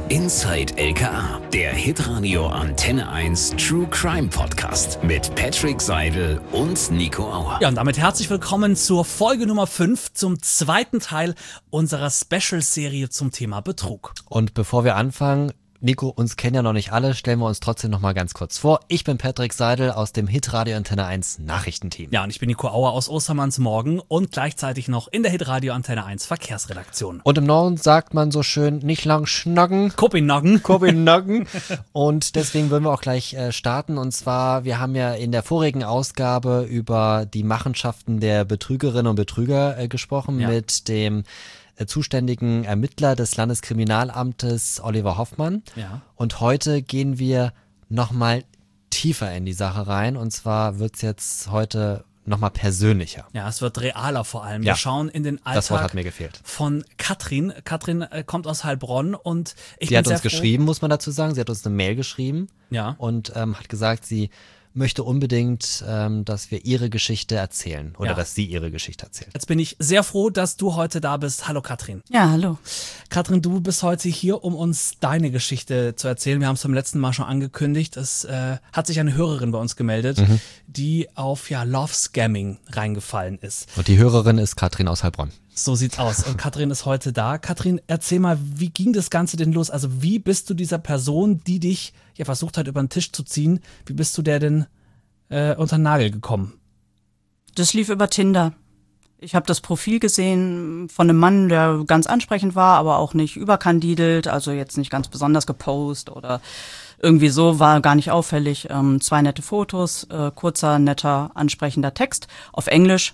Inside LKA, der Hitradio Antenne 1 True Crime Podcast mit Patrick Seidel und Nico Auer. Ja, und damit herzlich willkommen zur Folge Nummer 5, zum zweiten Teil unserer Special-Serie zum Thema Betrug. Und bevor wir anfangen, Nico, uns kennen ja noch nicht alle, stellen wir uns trotzdem noch mal ganz kurz vor. Ich bin Patrick Seidel aus dem Hitradio Antenne 1 Nachrichtenteam. Ja, und ich bin Nico Auer aus Ostermanns Morgen und gleichzeitig noch in der Hitradio Antenne 1 Verkehrsredaktion. Und im Norden sagt man so schön, nicht lang schnacken. Kopenhagen. Und deswegen würden wir auch gleich starten. Und zwar, wir haben ja in der vorigen Ausgabe über die Machenschaften der Betrügerinnen und Betrüger gesprochen mit dem zuständigen Ermittler des Landeskriminalamtes Oliver Hoffmann. Ja. Und heute gehen wir nochmal tiefer in die Sache rein. Und zwar wird's jetzt heute nochmal persönlicher. Ja, es wird realer vor allem. Ja. Wir schauen in den Das Wort Alltag hat mir gefehlt. von Katrin. Katrin kommt aus Heilbronn und ich Sie bin hat sehr uns froh. geschrieben, muss man dazu sagen. Sie hat uns eine Mail geschrieben Ja. und hat gesagt, sie möchte unbedingt, dass wir ihre Geschichte erzählen oder Ja. dass sie ihre Geschichte erzählt. Jetzt bin ich sehr froh, dass du heute da bist. Hallo Katrin. Ja, hallo. Katrin, du bist heute hier, um uns deine Geschichte zu erzählen. Wir haben es beim letzten Mal schon angekündigt. Es hat sich eine Hörerin bei uns gemeldet, die auf Love Scamming reingefallen ist. Und die Hörerin ist Katrin aus Heilbronn. So sieht's aus. Und Katrin ist heute da. Katrin, erzähl mal, wie ging das Ganze denn los? Also wie bist du dieser Person, die dich versucht hat, über den Tisch zu ziehen, wie bist du der denn unter den Nagel gekommen? Das lief über Tinder. Ich habe das Profil gesehen von einem Mann, der ganz ansprechend war, aber auch nicht überkandidelt, also jetzt nicht ganz besonders gepostet oder irgendwie so, war gar nicht auffällig. 2 nette Fotos, kurzer, netter, ansprechender Text auf Englisch,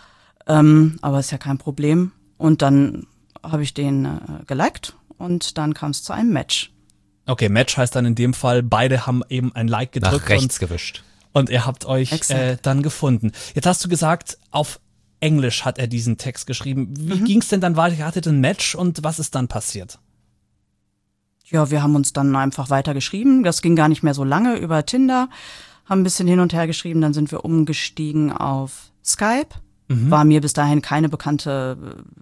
aber ist ja kein Problem. Und dann habe ich den geliked und dann kam es zu einem Match. Okay, Match heißt dann in dem Fall, beide haben eben ein Like gedrückt. Nach rechts gewischt. Und ihr habt euch dann gefunden. Jetzt hast du gesagt, auf Englisch hat er diesen Text geschrieben. Wie ging's denn dann weiter? Ihr hattet ein Match und was ist dann passiert? Ja, wir haben uns dann einfach weiter geschrieben. Das ging gar nicht mehr so lange über Tinder. Haben ein bisschen hin und her geschrieben. Dann sind wir umgestiegen auf Skype. War mir bis dahin keine bekannte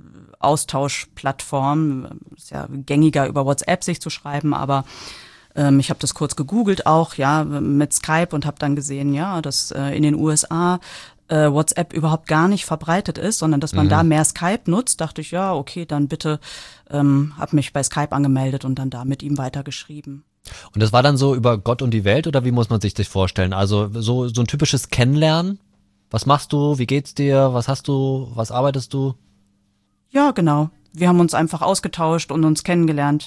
Austauschplattform. Ist ja gängiger über WhatsApp sich zu schreiben, aber ich habe das kurz gegoogelt auch, mit Skype und habe dann gesehen, dass in den USA WhatsApp überhaupt gar nicht verbreitet ist, sondern dass man da mehr Skype nutzt. Dachte ich, ja, okay, dann bitte, habe mich bei Skype angemeldet und dann da mit ihm weitergeschrieben. Und das war dann so über Gott und die Welt oder wie muss man sich das vorstellen? Also so ein typisches Kennenlernen? Was machst du? Wie geht's dir? Was hast du? Was arbeitest du? Ja, genau. Wir haben uns einfach ausgetauscht und uns kennengelernt.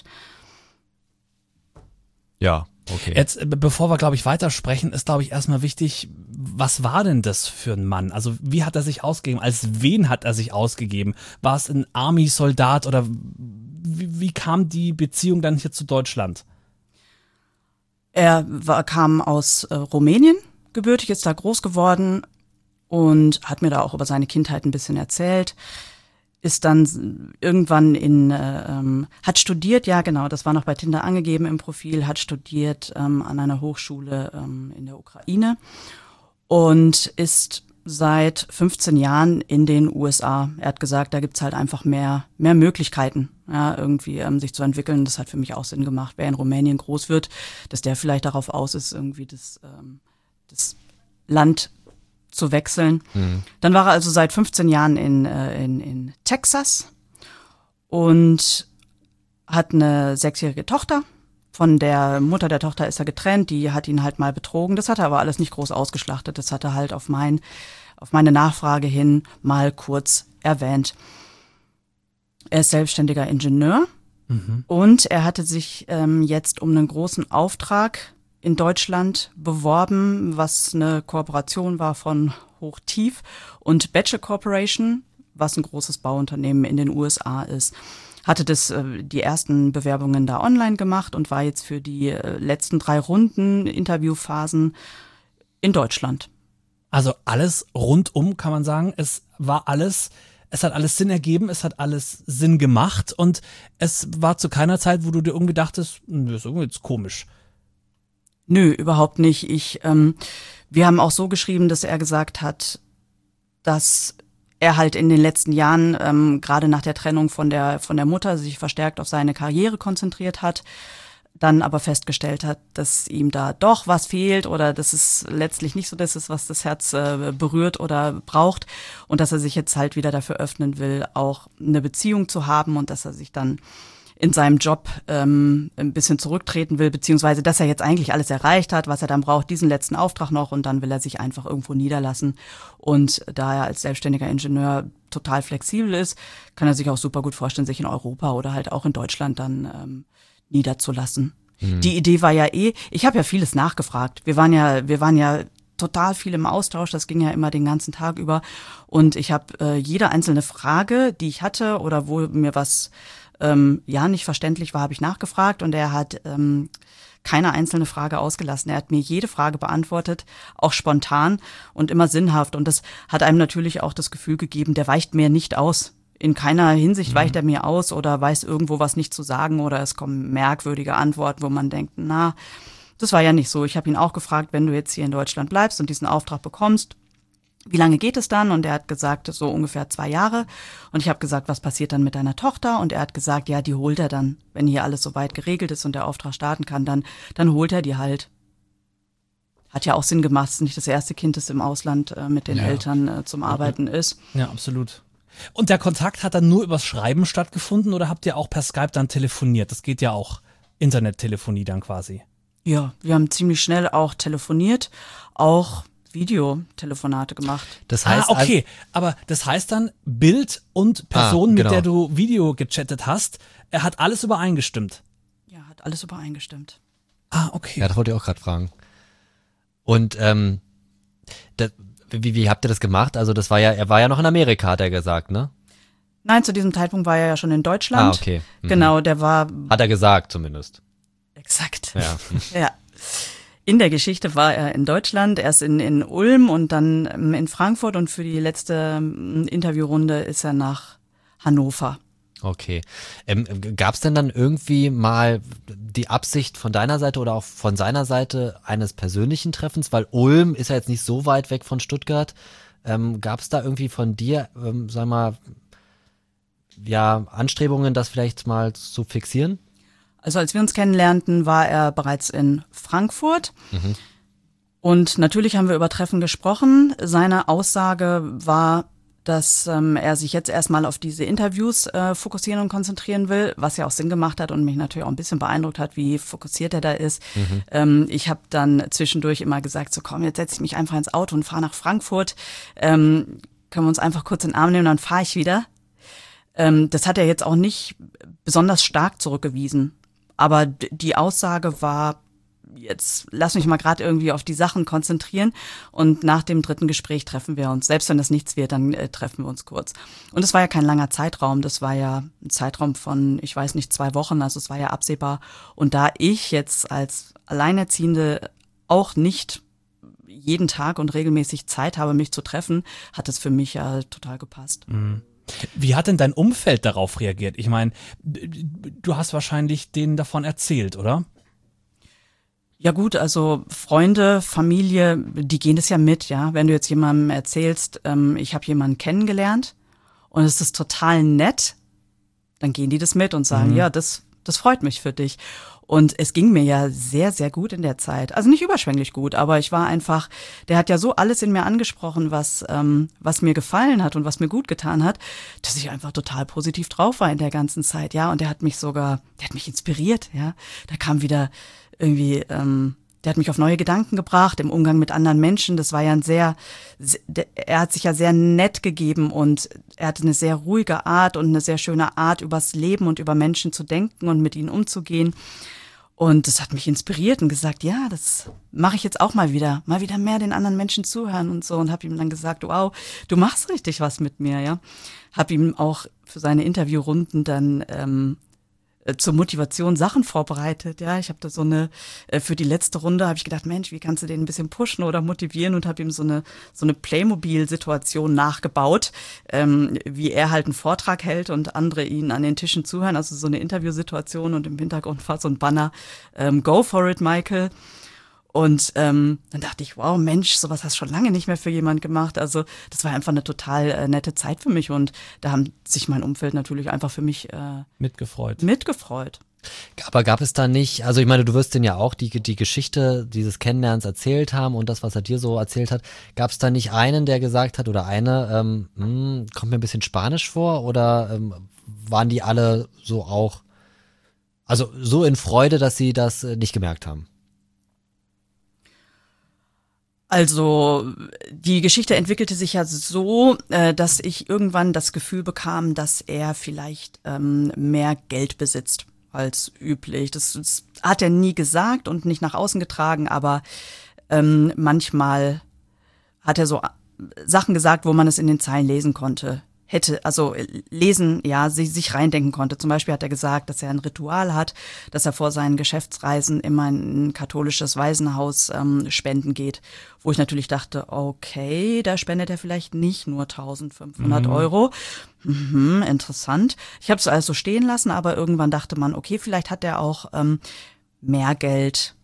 Ja, okay. Jetzt, bevor wir, glaube ich, weitersprechen, ist, glaube ich, erstmal wichtig, was war denn das für ein Mann? Also wie hat er sich ausgegeben? Als wen hat er sich ausgegeben? War es ein Army-Soldat oder wie kam die Beziehung dann hier zu Deutschland? Er kam aus Rumänien, gebürtig, ist da groß geworden und hat mir da auch über seine Kindheit ein bisschen erzählt. Ist dann irgendwann hat studiert, ja genau, das war noch bei Tinder angegeben im Profil, hat studiert an einer Hochschule in der Ukraine und ist seit 15 Jahren in den USA. Er hat gesagt, da gibt's halt einfach mehr Möglichkeiten, irgendwie sich zu entwickeln. Das hat für mich auch Sinn gemacht, wer in Rumänien groß wird, dass der vielleicht darauf aus ist, irgendwie das Land zu wechseln. Dann war er also seit 15 Jahren in Texas und hat eine 6-jährige Tochter. Von der Mutter der Tochter ist er getrennt, die hat ihn halt mal betrogen. Das hat er aber alles nicht groß ausgeschlachtet. Das hat er halt auf meine Nachfrage hin mal kurz erwähnt. Er ist selbstständiger Ingenieur und er hatte sich jetzt um einen großen Auftrag in Deutschland beworben, was eine Kooperation war von Hochtief und Bechtle Corporation, was ein großes Bauunternehmen in den USA ist. Hatte die ersten Bewerbungen da online gemacht und war jetzt für die letzten 3 Runden Interviewphasen in Deutschland. Also alles rundum, kann man sagen. Es hat alles Sinn ergeben, es hat alles Sinn gemacht und es war zu keiner Zeit, wo du dir irgendwie dachtest, das ist irgendwie jetzt komisch. Nö, überhaupt nicht. Wir haben auch so geschrieben, dass er gesagt hat, dass er halt in den letzten Jahren, gerade nach der Trennung von der Mutter, sich verstärkt auf seine Karriere konzentriert hat, dann aber festgestellt hat, dass ihm da doch was fehlt oder dass es letztlich nicht so das ist, was das Herz berührt oder braucht und dass er sich jetzt halt wieder dafür öffnen will, auch eine Beziehung zu haben und dass er sich dann in seinem Job ein bisschen zurücktreten will, beziehungsweise dass er jetzt eigentlich alles erreicht hat, was er dann braucht, diesen letzten Auftrag noch und dann will er sich einfach irgendwo niederlassen. Und da er als selbstständiger Ingenieur total flexibel ist, kann er sich auch super gut vorstellen, sich in Europa oder halt auch in Deutschland dann niederzulassen. Die Idee war ja ich habe ja vieles nachgefragt. Wir waren ja total viel im Austausch, das ging ja immer den ganzen Tag über und ich habe jede einzelne Frage, die ich hatte oder wo mir was nicht verständlich war, habe ich nachgefragt und er hat keine einzelne Frage ausgelassen. Er hat mir jede Frage beantwortet, auch spontan und immer sinnhaft. Und das hat einem natürlich auch das Gefühl gegeben, der weicht mir nicht aus. In keiner Hinsicht weicht er mir aus oder weiß irgendwo was nicht zu sagen oder es kommen merkwürdige Antworten, wo man denkt, na, das war ja nicht so. Ich habe ihn auch gefragt, wenn du jetzt hier in Deutschland bleibst und diesen Auftrag bekommst, wie lange geht es dann? Und er hat gesagt, so ungefähr 2 Jahre. Und ich habe gesagt, was passiert dann mit deiner Tochter? Und er hat gesagt, ja, die holt er dann, wenn hier alles soweit geregelt ist und der Auftrag starten kann, dann holt er die halt. Hat ja auch Sinn gemacht, es ist nicht das erste Kind, das im Ausland mit den Eltern zum Arbeiten ist. Ja, absolut. Und der Kontakt hat dann nur übers Schreiben stattgefunden oder habt ihr auch per Skype dann telefoniert? Das geht ja auch, Internettelefonie dann quasi. Ja, wir haben ziemlich schnell auch telefoniert, auch Videotelefonate gemacht. Das heißt, okay, aber das heißt dann Bild und Person, genau. mit der du Video gechattet hast, er hat alles übereingestimmt. Ja, hat alles übereingestimmt. Okay. Ja, das wollte ich auch gerade fragen. Und wie habt ihr das gemacht? Also er war ja noch in Amerika, hat er gesagt, ne? Nein, zu diesem Zeitpunkt war er ja schon in Deutschland. Okay. Genau, der war... Hat er gesagt zumindest. Exakt. Ja. Ja. In der Geschichte war er in Deutschland, erst in Ulm und dann in Frankfurt und für die letzte Interviewrunde ist er nach Hannover. Okay. Gab es denn dann irgendwie mal die Absicht von deiner Seite oder auch von seiner Seite eines persönlichen Treffens? Weil Ulm ist ja jetzt nicht so weit weg von Stuttgart. Gab es da irgendwie von dir, sag mal, ja, Anstrebungen, das vielleicht mal zu fixieren? Also als wir uns kennenlernten, war er bereits in Frankfurt. Und natürlich haben wir über Treffen gesprochen. Seine Aussage war, dass er sich jetzt erstmal auf diese Interviews fokussieren und konzentrieren will, was ja auch Sinn gemacht hat und mich natürlich auch ein bisschen beeindruckt hat, wie fokussiert er da ist. Ich habe dann zwischendurch immer gesagt, so komm, jetzt setze ich mich einfach ins Auto und fahre nach Frankfurt. Können wir uns einfach kurz in den Arm nehmen, dann fahre ich wieder. Das hat er jetzt auch nicht besonders stark zurückgewiesen. Aber die Aussage war, jetzt lass mich mal gerade irgendwie auf die Sachen konzentrieren und nach dem 3. Gespräch treffen wir uns. Selbst wenn das nichts wird, dann treffen wir uns kurz. Und es war ja kein langer Zeitraum, das war ja ein Zeitraum von, ich weiß nicht, 2 Wochen, also es war ja absehbar. Und da ich jetzt als Alleinerziehende auch nicht jeden Tag und regelmäßig Zeit habe, mich zu treffen, hat es für mich ja total gepasst. Wie hat denn dein Umfeld darauf reagiert? Ich meine, du hast wahrscheinlich denen davon erzählt, oder? Ja gut, also Freunde, Familie, die gehen das ja mit, ja. Wenn du jetzt jemandem erzählst, ich habe jemanden kennengelernt und es ist total nett, dann gehen die das mit und sagen, ja, das freut mich für dich. Und es ging mir ja sehr, sehr gut in der Zeit. Also nicht überschwänglich gut, aber ich war einfach, der hat ja so alles in mir angesprochen, was mir gefallen hat und was mir gut getan hat, dass ich einfach total positiv drauf war in der ganzen Zeit, ja. Und der hat mich inspiriert, ja. Da kam wieder irgendwie, der hat mich auf neue Gedanken gebracht im Umgang mit anderen Menschen. Das war ja er hat sich ja sehr nett gegeben und er hatte eine sehr ruhige Art und eine sehr schöne Art, übers Leben und über Menschen zu denken und mit ihnen umzugehen. Und das hat mich inspiriert und gesagt, ja, das mache ich jetzt auch mal wieder mehr den anderen Menschen zuhören und so und habe ihm dann gesagt, wow, du machst richtig was mit mir, ja. Habe ihm auch für seine Interviewrunden dann zur Motivation Sachen vorbereitet, ja. Ich habe da für die letzte Runde habe ich gedacht, Mensch, wie kannst du den ein bisschen pushen oder motivieren und habe ihm so eine Playmobil-Situation nachgebaut, wie er halt einen Vortrag hält und andere ihn an den Tischen zuhören, also so eine Interviewsituation und im Hintergrund war so ein Banner, Go for it, Michael. Und dann dachte ich, wow, Mensch, sowas hast du schon lange nicht mehr für jemand gemacht. Also das war einfach eine total nette Zeit für mich und da haben sich mein Umfeld natürlich einfach für mich mitgefreut. Aber gab es da nicht, also ich meine, du wirst denen ja auch die Geschichte dieses Kennenlernens erzählt haben und das, was er dir so erzählt hat, gab es da nicht einen, der gesagt hat oder eine, kommt mir ein bisschen Spanisch vor oder waren die alle so auch, also so in Freude, dass sie das nicht gemerkt haben? Also die Geschichte entwickelte sich ja so, dass ich irgendwann das Gefühl bekam, dass er vielleicht mehr Geld besitzt als üblich. Das hat er nie gesagt und nicht nach außen getragen, aber manchmal hat er so Sachen gesagt, wo man es in den Zeilen lesen konnte. Sich reindenken konnte. Zum Beispiel hat er gesagt, dass er ein Ritual hat, dass er vor seinen Geschäftsreisen immer in ein katholisches Waisenhaus spenden geht. Wo ich natürlich dachte, okay, da spendet er vielleicht nicht nur 1.500 Euro. Interessant. Ich habe es also stehen lassen, aber irgendwann dachte man, okay, vielleicht hat er auch mehr Geld.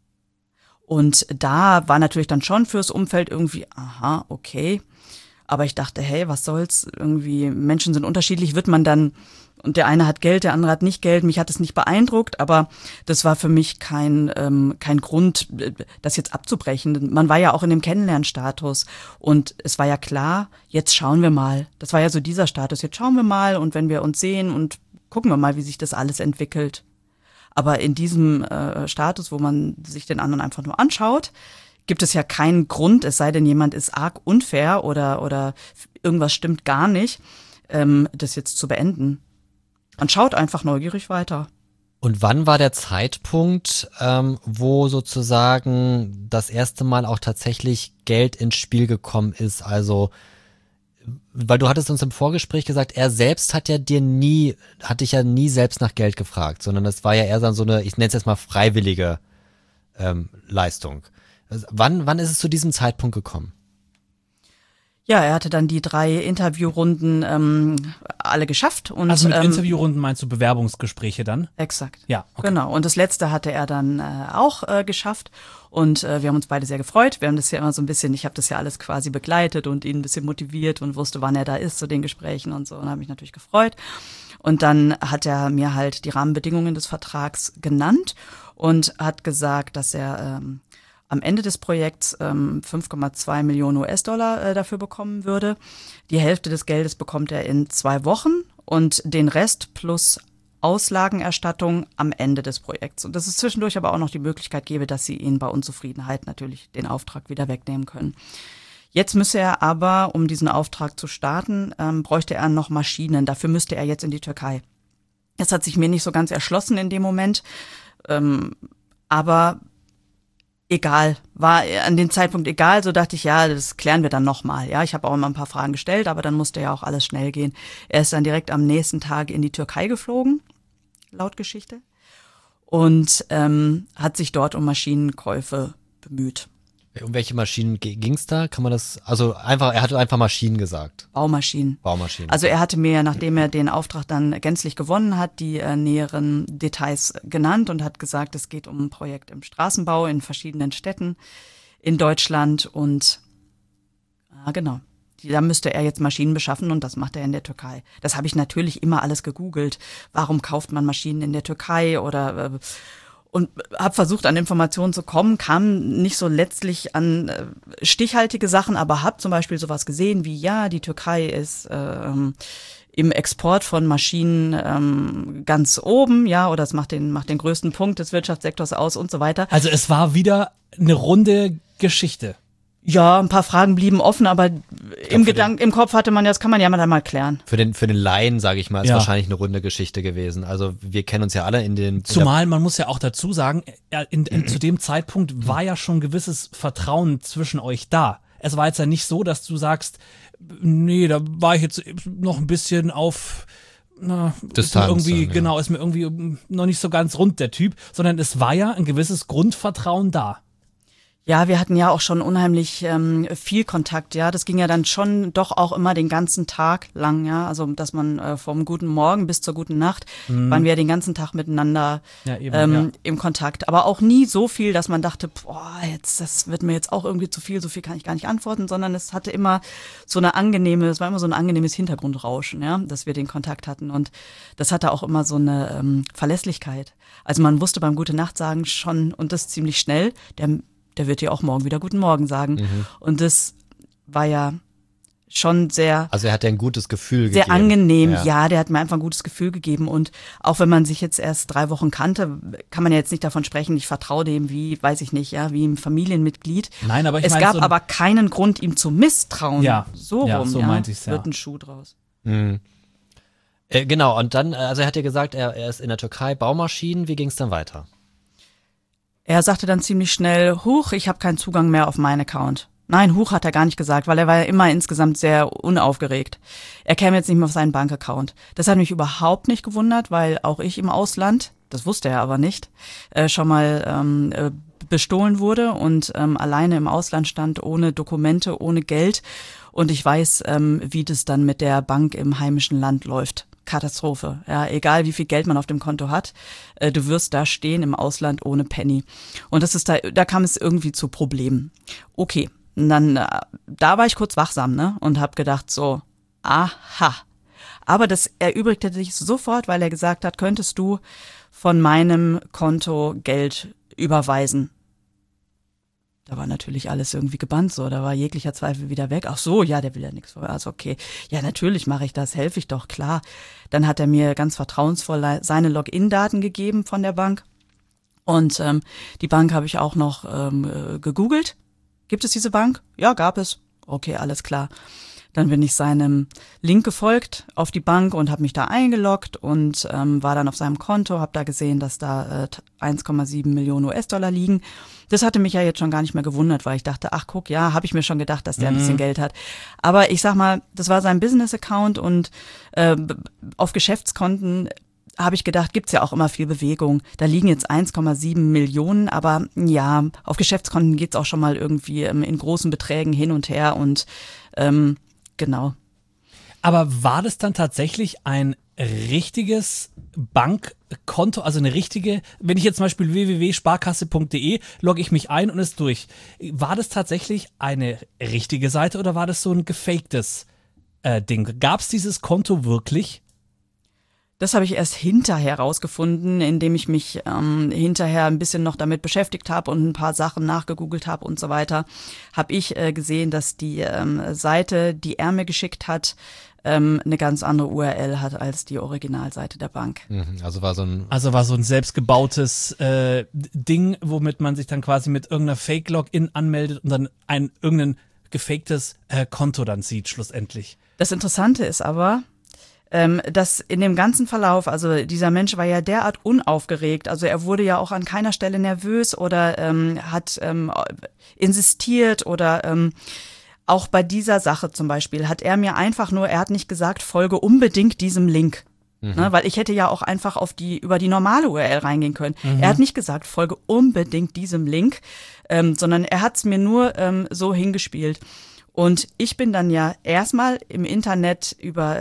Und da war natürlich dann schon fürs Umfeld irgendwie, aha, okay. Aber ich dachte, hey, was soll's? Irgendwie, Menschen sind unterschiedlich, wird man dann, und der eine hat Geld, der andere hat nicht Geld. Mich hat es nicht beeindruckt, aber das war für mich kein Grund, das jetzt abzubrechen. Man war ja auch in dem Kennenlernstatus und es war ja klar, jetzt schauen wir mal. Das war ja so dieser Status, jetzt schauen wir mal und wenn wir uns sehen und gucken wir mal, wie sich das alles entwickelt. Aber in diesem Status, wo man sich den anderen einfach nur anschaut, gibt es ja keinen Grund, es sei denn, jemand ist arg unfair oder irgendwas stimmt gar nicht, das jetzt zu beenden. Man schaut einfach neugierig weiter. Und wann war der Zeitpunkt, wo sozusagen das erste Mal auch tatsächlich Geld ins Spiel gekommen ist? Also, weil du hattest uns im Vorgespräch gesagt, er selbst hat dich ja nie selbst nach Geld gefragt, sondern das war ja eher so eine, ich nenne es jetzt mal freiwillige Leistung. Wann ist es zu diesem Zeitpunkt gekommen? Ja, er hatte dann die 3 Interviewrunden alle geschafft. Und, also mit Interviewrunden meinst du Bewerbungsgespräche dann? Exakt. Ja, okay. Genau. Und das letzte hatte er dann auch geschafft. Und wir haben uns beide sehr gefreut. Wir haben das ja immer so ein bisschen, ich habe das ja alles quasi begleitet und ihn ein bisschen motiviert und wusste, wann er da ist zu den Gesprächen und so. Und habe mich natürlich gefreut. Und dann hat er mir halt die Rahmenbedingungen des Vertrags genannt und hat gesagt, dass er am Ende des Projekts 5,2 Millionen US-Dollar dafür bekommen würde. Die Hälfte des Geldes bekommt er in 2 Wochen und den Rest plus Auslagenerstattung am Ende des Projekts. Und dass es zwischendurch aber auch noch die Möglichkeit gäbe, dass sie ihn bei Unzufriedenheit natürlich den Auftrag wieder wegnehmen können. Jetzt müsse er aber, um diesen Auftrag zu starten, bräuchte er noch Maschinen. Dafür müsste er jetzt in die Türkei. Das hat sich mir nicht so ganz erschlossen in dem Moment, aber egal, war an dem Zeitpunkt egal, so dachte ich, ja, das klären wir dann nochmal. Ja, ich habe auch immer ein paar Fragen gestellt, aber dann musste ja auch alles schnell gehen. Er ist dann direkt am nächsten Tag in die Türkei geflogen, laut Geschichte, und hat sich dort um Maschinenkäufe bemüht. Um welche Maschinen ging's da? Kann man das, also einfach, er hat einfach Maschinen gesagt. Baumaschinen. Also er hatte mir, nachdem er den Auftrag dann gänzlich gewonnen hat, die näheren Details genannt und hat gesagt, es geht um ein Projekt im Straßenbau in verschiedenen Städten in Deutschland und genau. Da müsste er jetzt Maschinen beschaffen und das macht er in der Türkei. Das habe ich natürlich immer alles gegoogelt. Warum kauft man Maschinen in der Türkei oder und habe versucht, an Informationen zu kommen, kam nicht so letztlich an stichhaltige Sachen, aber habe zum Beispiel sowas gesehen wie, ja, die Türkei ist im Export von Maschinen ganz oben, ja, oder es macht den größten Punkt des Wirtschaftssektors aus und so weiter. Also es war wieder eine runde Geschichte. Ja, ein paar Fragen blieben offen, aber im Kopf hatte man ja, das kann man ja mal klären. Für den Laien, sage ich mal, ist wahrscheinlich eine runde Geschichte gewesen. Also wir kennen uns ja alle in den... Zumal, man muss ja auch dazu sagen, zu dem Zeitpunkt war ja schon gewisses Vertrauen zwischen euch da. Es war jetzt ja nicht so, dass du sagst, nee, da war ich jetzt noch ein bisschen auf... Distanz. Genau, ist mir irgendwie noch nicht so ganz rund, der Typ. Sondern es war ja ein gewisses Grundvertrauen da. Ja, wir hatten ja auch schon unheimlich viel Kontakt, ja. Das ging ja dann schon doch auch immer den ganzen Tag lang, ja. Also, dass man vom guten Morgen bis zur guten Nacht waren wir ja den ganzen Tag miteinander im Kontakt. Aber auch nie so viel, dass man dachte, boah, das wird mir jetzt auch irgendwie zu viel, so viel kann ich gar nicht antworten, sondern es hatte immer es war immer so ein angenehmes Hintergrundrauschen, ja, dass wir den Kontakt hatten. Und das hatte auch immer so eine Verlässlichkeit. Also man wusste beim Gute-Nacht sagen schon, und das ziemlich schnell, der wird dir auch morgen wieder Guten Morgen sagen. Und das war ja schon sehr... Also er hat dir ein gutes Gefühl gegeben. Sehr angenehm, ja, der hat mir einfach ein gutes Gefühl gegeben. Und auch wenn man sich jetzt erst 3 Wochen kannte, kann man ja jetzt nicht davon sprechen, ich vertraue dem wie, weiß ich nicht, ja, wie ein Familienmitglied. Nein, aber es gab aber keinen Grund, ihm zu misstrauen. Ja, so rum, so meinte ich's, ja. Wird ein Schuh draus. Genau, und dann, also er hat dir gesagt, er ist in der Türkei Baumaschinen. Wie ging es dann weiter? Er sagte dann ziemlich schnell, huch, ich habe keinen Zugang mehr auf meinen Account. Nein, huch hat er gar nicht gesagt, weil er war ja immer insgesamt sehr unaufgeregt. Er käme jetzt nicht mehr auf seinen Bankaccount. Das hat mich überhaupt nicht gewundert, weil auch ich im Ausland, das wusste er aber nicht, schon mal bestohlen wurde und alleine im Ausland stand, ohne Dokumente, ohne Geld. Und ich weiß, wie das dann mit der Bank im heimischen Land läuft. Katastrophe. Ja, egal wie viel Geld man auf dem Konto hat, du wirst da stehen im Ausland ohne Penny. Und das ist da kam es irgendwie zu Problemen. Okay, und dann da war ich kurz wachsam, ne, und habe gedacht so, aha. Aber das erübrigte sich sofort, weil er gesagt hat, könntest du von meinem Konto Geld überweisen? Da war natürlich alles irgendwie gebannt, so, da war jeglicher Zweifel wieder weg. Ach so, ja, der will ja nichts. Also okay, ja, natürlich mache ich das, helfe ich doch, klar. Dann hat er mir ganz vertrauensvoll seine Login-Daten gegeben von der Bank. Und die Bank habe ich auch noch gegoogelt. Gibt es diese Bank? Ja, gab es. Okay, alles klar. Dann bin ich seinem Link gefolgt auf die Bank und habe mich da eingeloggt und war dann auf seinem Konto, habe da gesehen, dass da 1,7 Millionen US-Dollar liegen. Das hatte mich ja jetzt schon gar nicht mehr gewundert, weil ich dachte, ach guck, ja, habe ich mir schon gedacht, dass der ein bisschen Geld hat. Aber ich sag mal, das war sein Business-Account und auf Geschäftskonten habe ich gedacht, gibt's ja auch immer viel Bewegung. Da liegen jetzt 1,7 Millionen, aber ja, auf Geschäftskonten geht's auch schon mal irgendwie in großen Beträgen hin und her und genau. Aber war das dann tatsächlich ein richtiges Bankkonto, also eine richtige, wenn ich jetzt zum Beispiel www.sparkasse.de logge ich mich ein und ist durch. War das tatsächlich eine richtige Seite oder war das so ein gefaktes Ding? Gab es dieses Konto wirklich? Das habe ich erst hinterher rausgefunden, indem ich mich hinterher ein bisschen noch damit beschäftigt habe und ein paar Sachen nachgegoogelt habe und so weiter. Habe ich gesehen, dass die Seite, die er mir geschickt hat, eine ganz andere URL hat als die Originalseite der Bank. Also war so ein selbstgebautes Ding, womit man sich dann quasi mit irgendeiner Fake-Login anmeldet und dann irgendein gefaktes Konto dann sieht schlussendlich. Das Interessante ist aber, dass in dem ganzen Verlauf, also dieser Mensch war ja derart unaufgeregt, also er wurde ja auch an keiner Stelle nervös oder hat insistiert oder auch bei dieser Sache zum Beispiel hat er mir einfach nur, er hat nicht gesagt, folge unbedingt diesem Link. Ne, weil ich hätte ja auch einfach über die normale URL reingehen können. Er hat nicht gesagt, folge unbedingt diesem Link, sondern er hat es mir nur so hingespielt. Und ich bin dann ja erstmal im Internet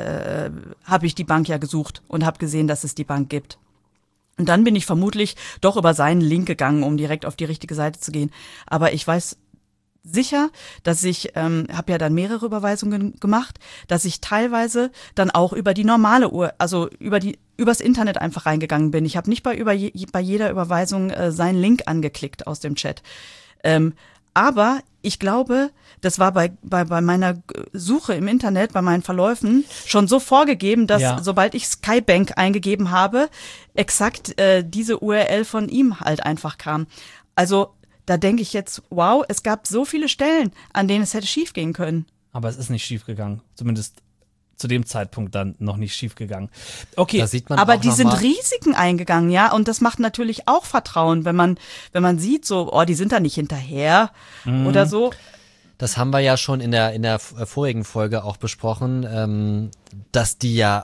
habe ich die Bank ja gesucht und habe gesehen, dass es die Bank gibt. Und dann bin ich vermutlich doch über seinen Link gegangen, um direkt auf die richtige Seite zu gehen. Aber ich weiß sicher, dass ich, habe ja dann mehrere Überweisungen gemacht, dass ich teilweise dann auch über die normale also übers Internet einfach reingegangen bin. Ich habe nicht bei jeder Überweisung seinen Link angeklickt aus dem Chat. Aber ich glaube, das war bei meiner Suche im Internet, bei meinen Verläufen schon so vorgegeben, dass sobald ich Skybank eingegeben habe, exakt diese URL von ihm halt einfach kam. Also da denke ich jetzt, wow, es gab so viele Stellen, an denen es hätte schief gehen können. Aber es ist nicht schief gegangen, zumindest zu dem Zeitpunkt dann noch nicht schief gegangen. Okay, da sieht man aber auch die sind Risiken eingegangen, ja, und das macht natürlich auch Vertrauen, wenn man sieht, so, oh, die sind da nicht hinterher oder so. Das haben wir ja schon in der vorigen Folge auch besprochen, dass die ja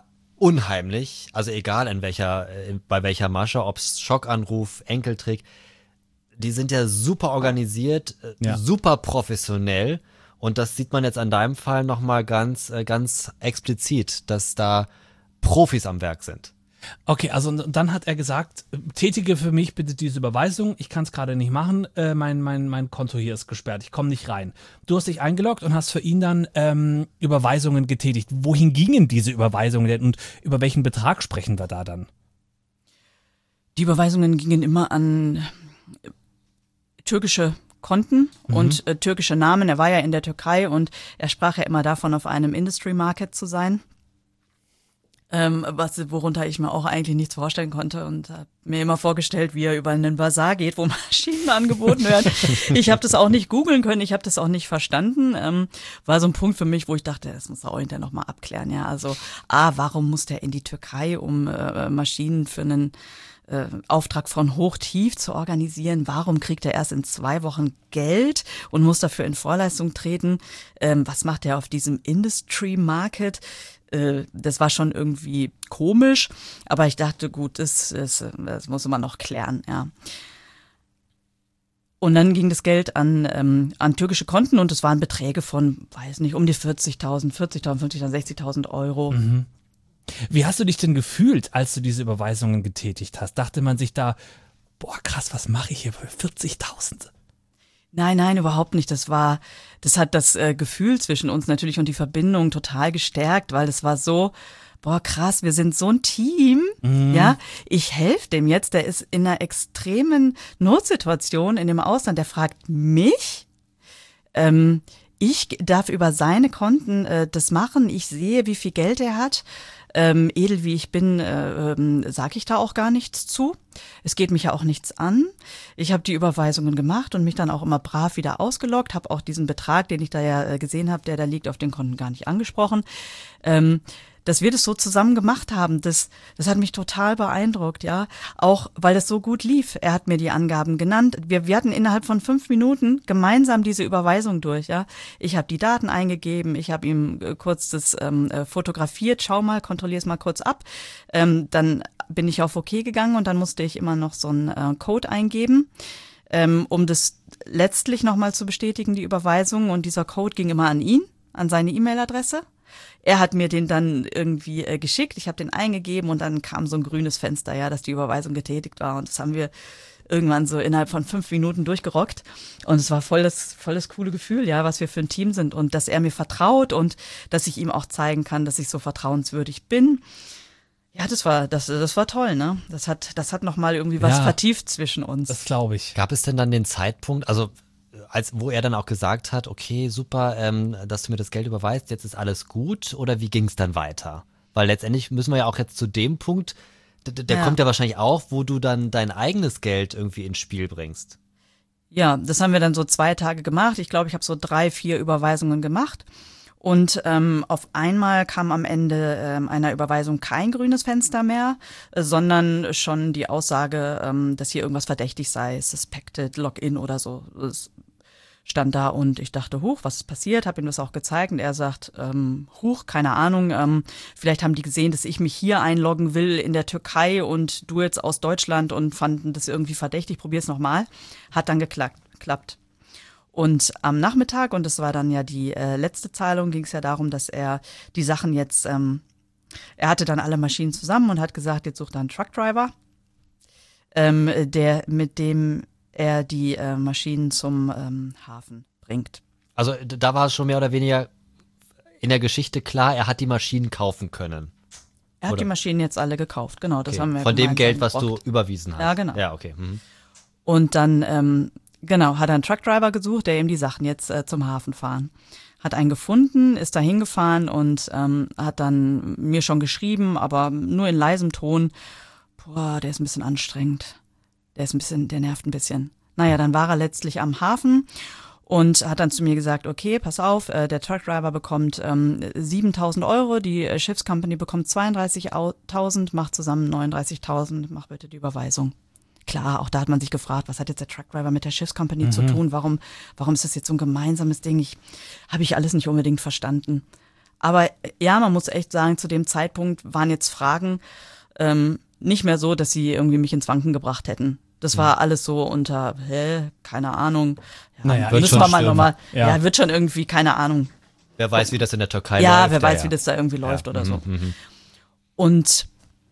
unheimlich, also egal bei welcher Masche, ob es Schockanruf, Enkeltrick, die sind ja super organisiert, super professionell. Und das sieht man jetzt an deinem Fall nochmal ganz explizit, dass da Profis am Werk sind. Okay, also und dann hat er gesagt, tätige für mich bitte diese Überweisung, ich kann es gerade nicht machen, mein Konto hier ist gesperrt, ich komme nicht rein. Du hast dich eingeloggt und hast für ihn dann Überweisungen getätigt. Wohin gingen diese Überweisungen denn und über welchen Betrag sprechen wir da dann? Die Überweisungen gingen immer an türkische Konten und türkische Namen. Er war ja in der Türkei und er sprach ja immer davon, auf einem Industry Market zu sein. Worunter ich mir auch eigentlich nichts vorstellen konnte und habe mir immer vorgestellt, wie er über einen Bazar geht, wo Maschinen angeboten werden. Ich habe das auch nicht googeln können, ich habe das auch nicht verstanden. War so ein Punkt für mich, wo ich dachte, das muss er auch hinterher nochmal abklären. Ja, also warum muss der in die Türkei, um Maschinen für einen Auftrag von Hochtief zu organisieren? Warum kriegt er erst in 2 Wochen Geld und muss dafür in Vorleistung treten? Was macht er auf diesem Industry Market? Das war schon irgendwie komisch, aber ich dachte, gut, das muss man noch klären, ja. Und dann ging das Geld an türkische Konten und es waren Beträge von, weiß nicht, um die 40.000, 50.000, 60.000 Euro. Mhm. Wie hast du dich denn gefühlt, als du diese Überweisungen getätigt hast? Dachte man sich da, boah, krass, was mache ich hier für 40.000? Nein, überhaupt nicht. Das hat das Gefühl zwischen uns natürlich und die Verbindung total gestärkt, weil das war so, boah, krass, wir sind so ein Team, ja. Ich helfe dem jetzt, der ist in einer extremen Notsituation in dem Ausland, der fragt mich, ich darf über seine Konten das machen, ich sehe, wie viel Geld er hat. Edel wie ich bin, sage ich da auch gar nichts zu. Es geht mich ja auch nichts an. Ich habe die Überweisungen gemacht und mich dann auch immer brav wieder ausgeloggt, habe auch diesen Betrag, den ich da ja gesehen habe, der da liegt, auf den Konten gar nicht angesprochen. Dass wir das so zusammen gemacht haben, das hat mich total beeindruckt, ja. Auch weil das so gut lief. Er hat mir die Angaben genannt. Wir hatten innerhalb von 5 Minuten gemeinsam diese Überweisung durch, ja. Ich habe die Daten eingegeben, ich habe ihm kurz das fotografiert, schau mal, kontrolliere es mal kurz ab. Dann bin ich auf OK gegangen und dann musste ich immer noch so einen Code eingeben, um das letztlich nochmal zu bestätigen, die Überweisung. Und dieser Code ging immer an ihn, an seine E-Mail-Adresse. Er hat mir den dann irgendwie geschickt, ich habe den eingegeben und dann kam so ein grünes Fenster, ja, dass die Überweisung getätigt war und das haben wir irgendwann so innerhalb von 5 Minuten durchgerockt und es war voll das coole Gefühl, ja, was wir für ein Team sind und dass er mir vertraut und dass ich ihm auch zeigen kann, dass ich so vertrauenswürdig bin. Ja, das war toll, ne? Das hat nochmal irgendwie was vertieft zwischen uns. Das glaube ich. Gab es denn dann den Zeitpunkt, also wo er dann auch gesagt hat, okay, super, dass du mir das Geld überweist, jetzt ist alles gut, oder wie ging es dann weiter? Weil letztendlich müssen wir ja auch jetzt zu dem Punkt, der kommt ja wahrscheinlich auch, wo du dann dein eigenes Geld irgendwie ins Spiel bringst. Ja, das haben wir dann so 2 Tage gemacht. Ich glaube, ich habe so 3, 4 Überweisungen gemacht. Und auf einmal kam am Ende einer Überweisung kein grünes Fenster mehr, sondern schon die Aussage, dass hier irgendwas verdächtig sei, suspected, Login oder so. Das stand da und ich dachte, huch, was ist passiert? Habe ihm das auch gezeigt und er sagt, huch, keine Ahnung, vielleicht haben die gesehen, dass ich mich hier einloggen will in der Türkei und du jetzt aus Deutschland und fanden das irgendwie verdächtig, probier's nochmal. Hat dann geklappt. Und am Nachmittag, und das war dann ja die letzte Zahlung, ging es ja darum, dass er die Sachen jetzt, er hatte dann alle Maschinen zusammen und hat gesagt, jetzt sucht er einen Truckdriver, mit dem er die Maschinen zum Hafen bringt. Also da war es schon mehr oder weniger in der Geschichte klar, er hat die Maschinen kaufen können. Er hat die Maschinen jetzt alle gekauft, genau. Das haben wir von dem Geld, was du überwiesen hast. Ja, genau. Ja, okay. Und dann, hat er einen Truckdriver gesucht, der ihm die Sachen jetzt zum Hafen fahren. Hat einen gefunden, ist da hingefahren und hat dann mir schon geschrieben, aber nur in leisem Ton, boah, der ist ein bisschen anstrengend. Der nervt ein bisschen. Naja, dann war er letztlich am Hafen und hat dann zu mir gesagt, okay, pass auf, der Truckdriver bekommt 7.000 Euro, die Schiffscompany bekommt 32.000, macht zusammen 39.000, mach bitte die Überweisung. Klar, auch da hat man sich gefragt, was hat jetzt der Truckdriver mit der Schiffscompany zu tun? Warum ist das jetzt so ein gemeinsames Ding? Habe ich alles nicht unbedingt verstanden. Aber ja, man muss echt sagen, zu dem Zeitpunkt waren jetzt Fragen nicht mehr so, dass sie irgendwie mich ins Wanken gebracht hätten. Das war alles so unter, keine Ahnung. Ja, Naja, müssen wird wir schon mal stimmen. nochmal. Ja. Ja, wird schon irgendwie, keine Ahnung. Wer weiß, wie das in der Türkei Ja, läuft. wer weiß, wie das da irgendwie läuft oder so. Und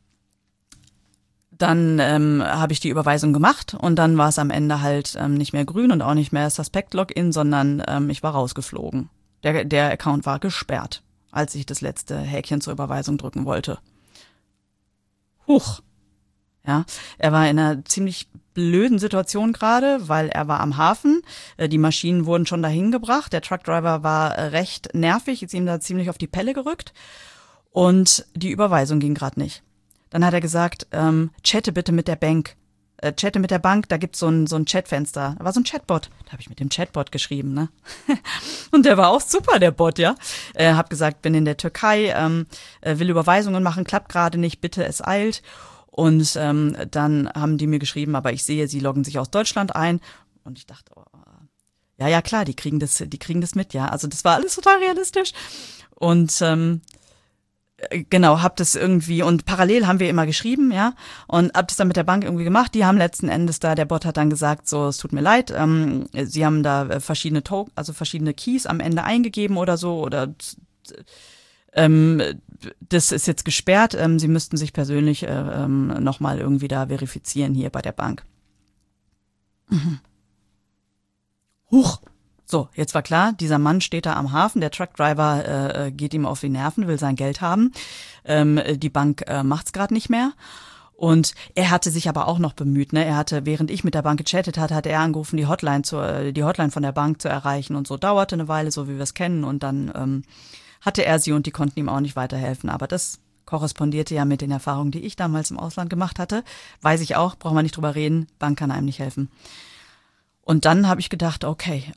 dann habe ich die Überweisung gemacht und dann war es am Ende halt nicht mehr grün und auch nicht mehr Suspect-Login, sondern ich war rausgeflogen. Der Account war gesperrt, als ich das letzte Häkchen zur Überweisung drücken wollte. Huch. Ja, er war in einer ziemlich blöden Situation gerade, weil er war am Hafen. Die Maschinen wurden schon dahin gebracht. Der Truckdriver war recht nervig, ist ihm da ziemlich auf die Pelle gerückt. Und die Überweisung ging gerade nicht. Dann hat er gesagt, chatte bitte mit der Bank. Chatte mit der Bank, da gibt's so ein Chatfenster. Da war so ein Chatbot. Da habe ich mit dem Chatbot geschrieben, ne? Und der war auch super, der Bot, ja. Hab gesagt, bin in der Türkei, will Überweisungen machen, klappt gerade nicht, bitte, es eilt. Und dann haben die mir geschrieben, aber ich sehe, sie loggen sich aus Deutschland ein. Und ich dachte, ja klar, die kriegen das mit, ja. Also das war alles total realistisch. Und genau, hab das irgendwie, und parallel haben wir immer geschrieben, ja, und hab das dann mit der Bank irgendwie gemacht. Die haben letzten Endes da, der Bot hat dann gesagt, so, es tut mir leid, sie haben da verschiedene verschiedene Keys am Ende eingegeben oder so, oder das ist jetzt gesperrt, sie müssten sich persönlich nochmal irgendwie da verifizieren hier bei der Bank. Huch! So, jetzt war klar, dieser Mann steht da am Hafen, der Truckdriver geht ihm auf die Nerven, will sein Geld haben. Die Bank macht's gerade nicht mehr. Und er hatte sich aber auch noch bemüht, ne? Er hatte, während ich mit der Bank gechattet hatte, hat er angerufen, die Hotline von der Bank zu erreichen. Und so dauerte eine Weile, so wie wir es kennen. Und dann hatte er sie und die konnten ihm auch nicht weiterhelfen. Aber das korrespondierte ja mit den Erfahrungen, die ich damals im Ausland gemacht hatte. Weiß ich auch, brauchen wir nicht drüber reden, Bank kann einem nicht helfen. Und dann habe ich gedacht, okay,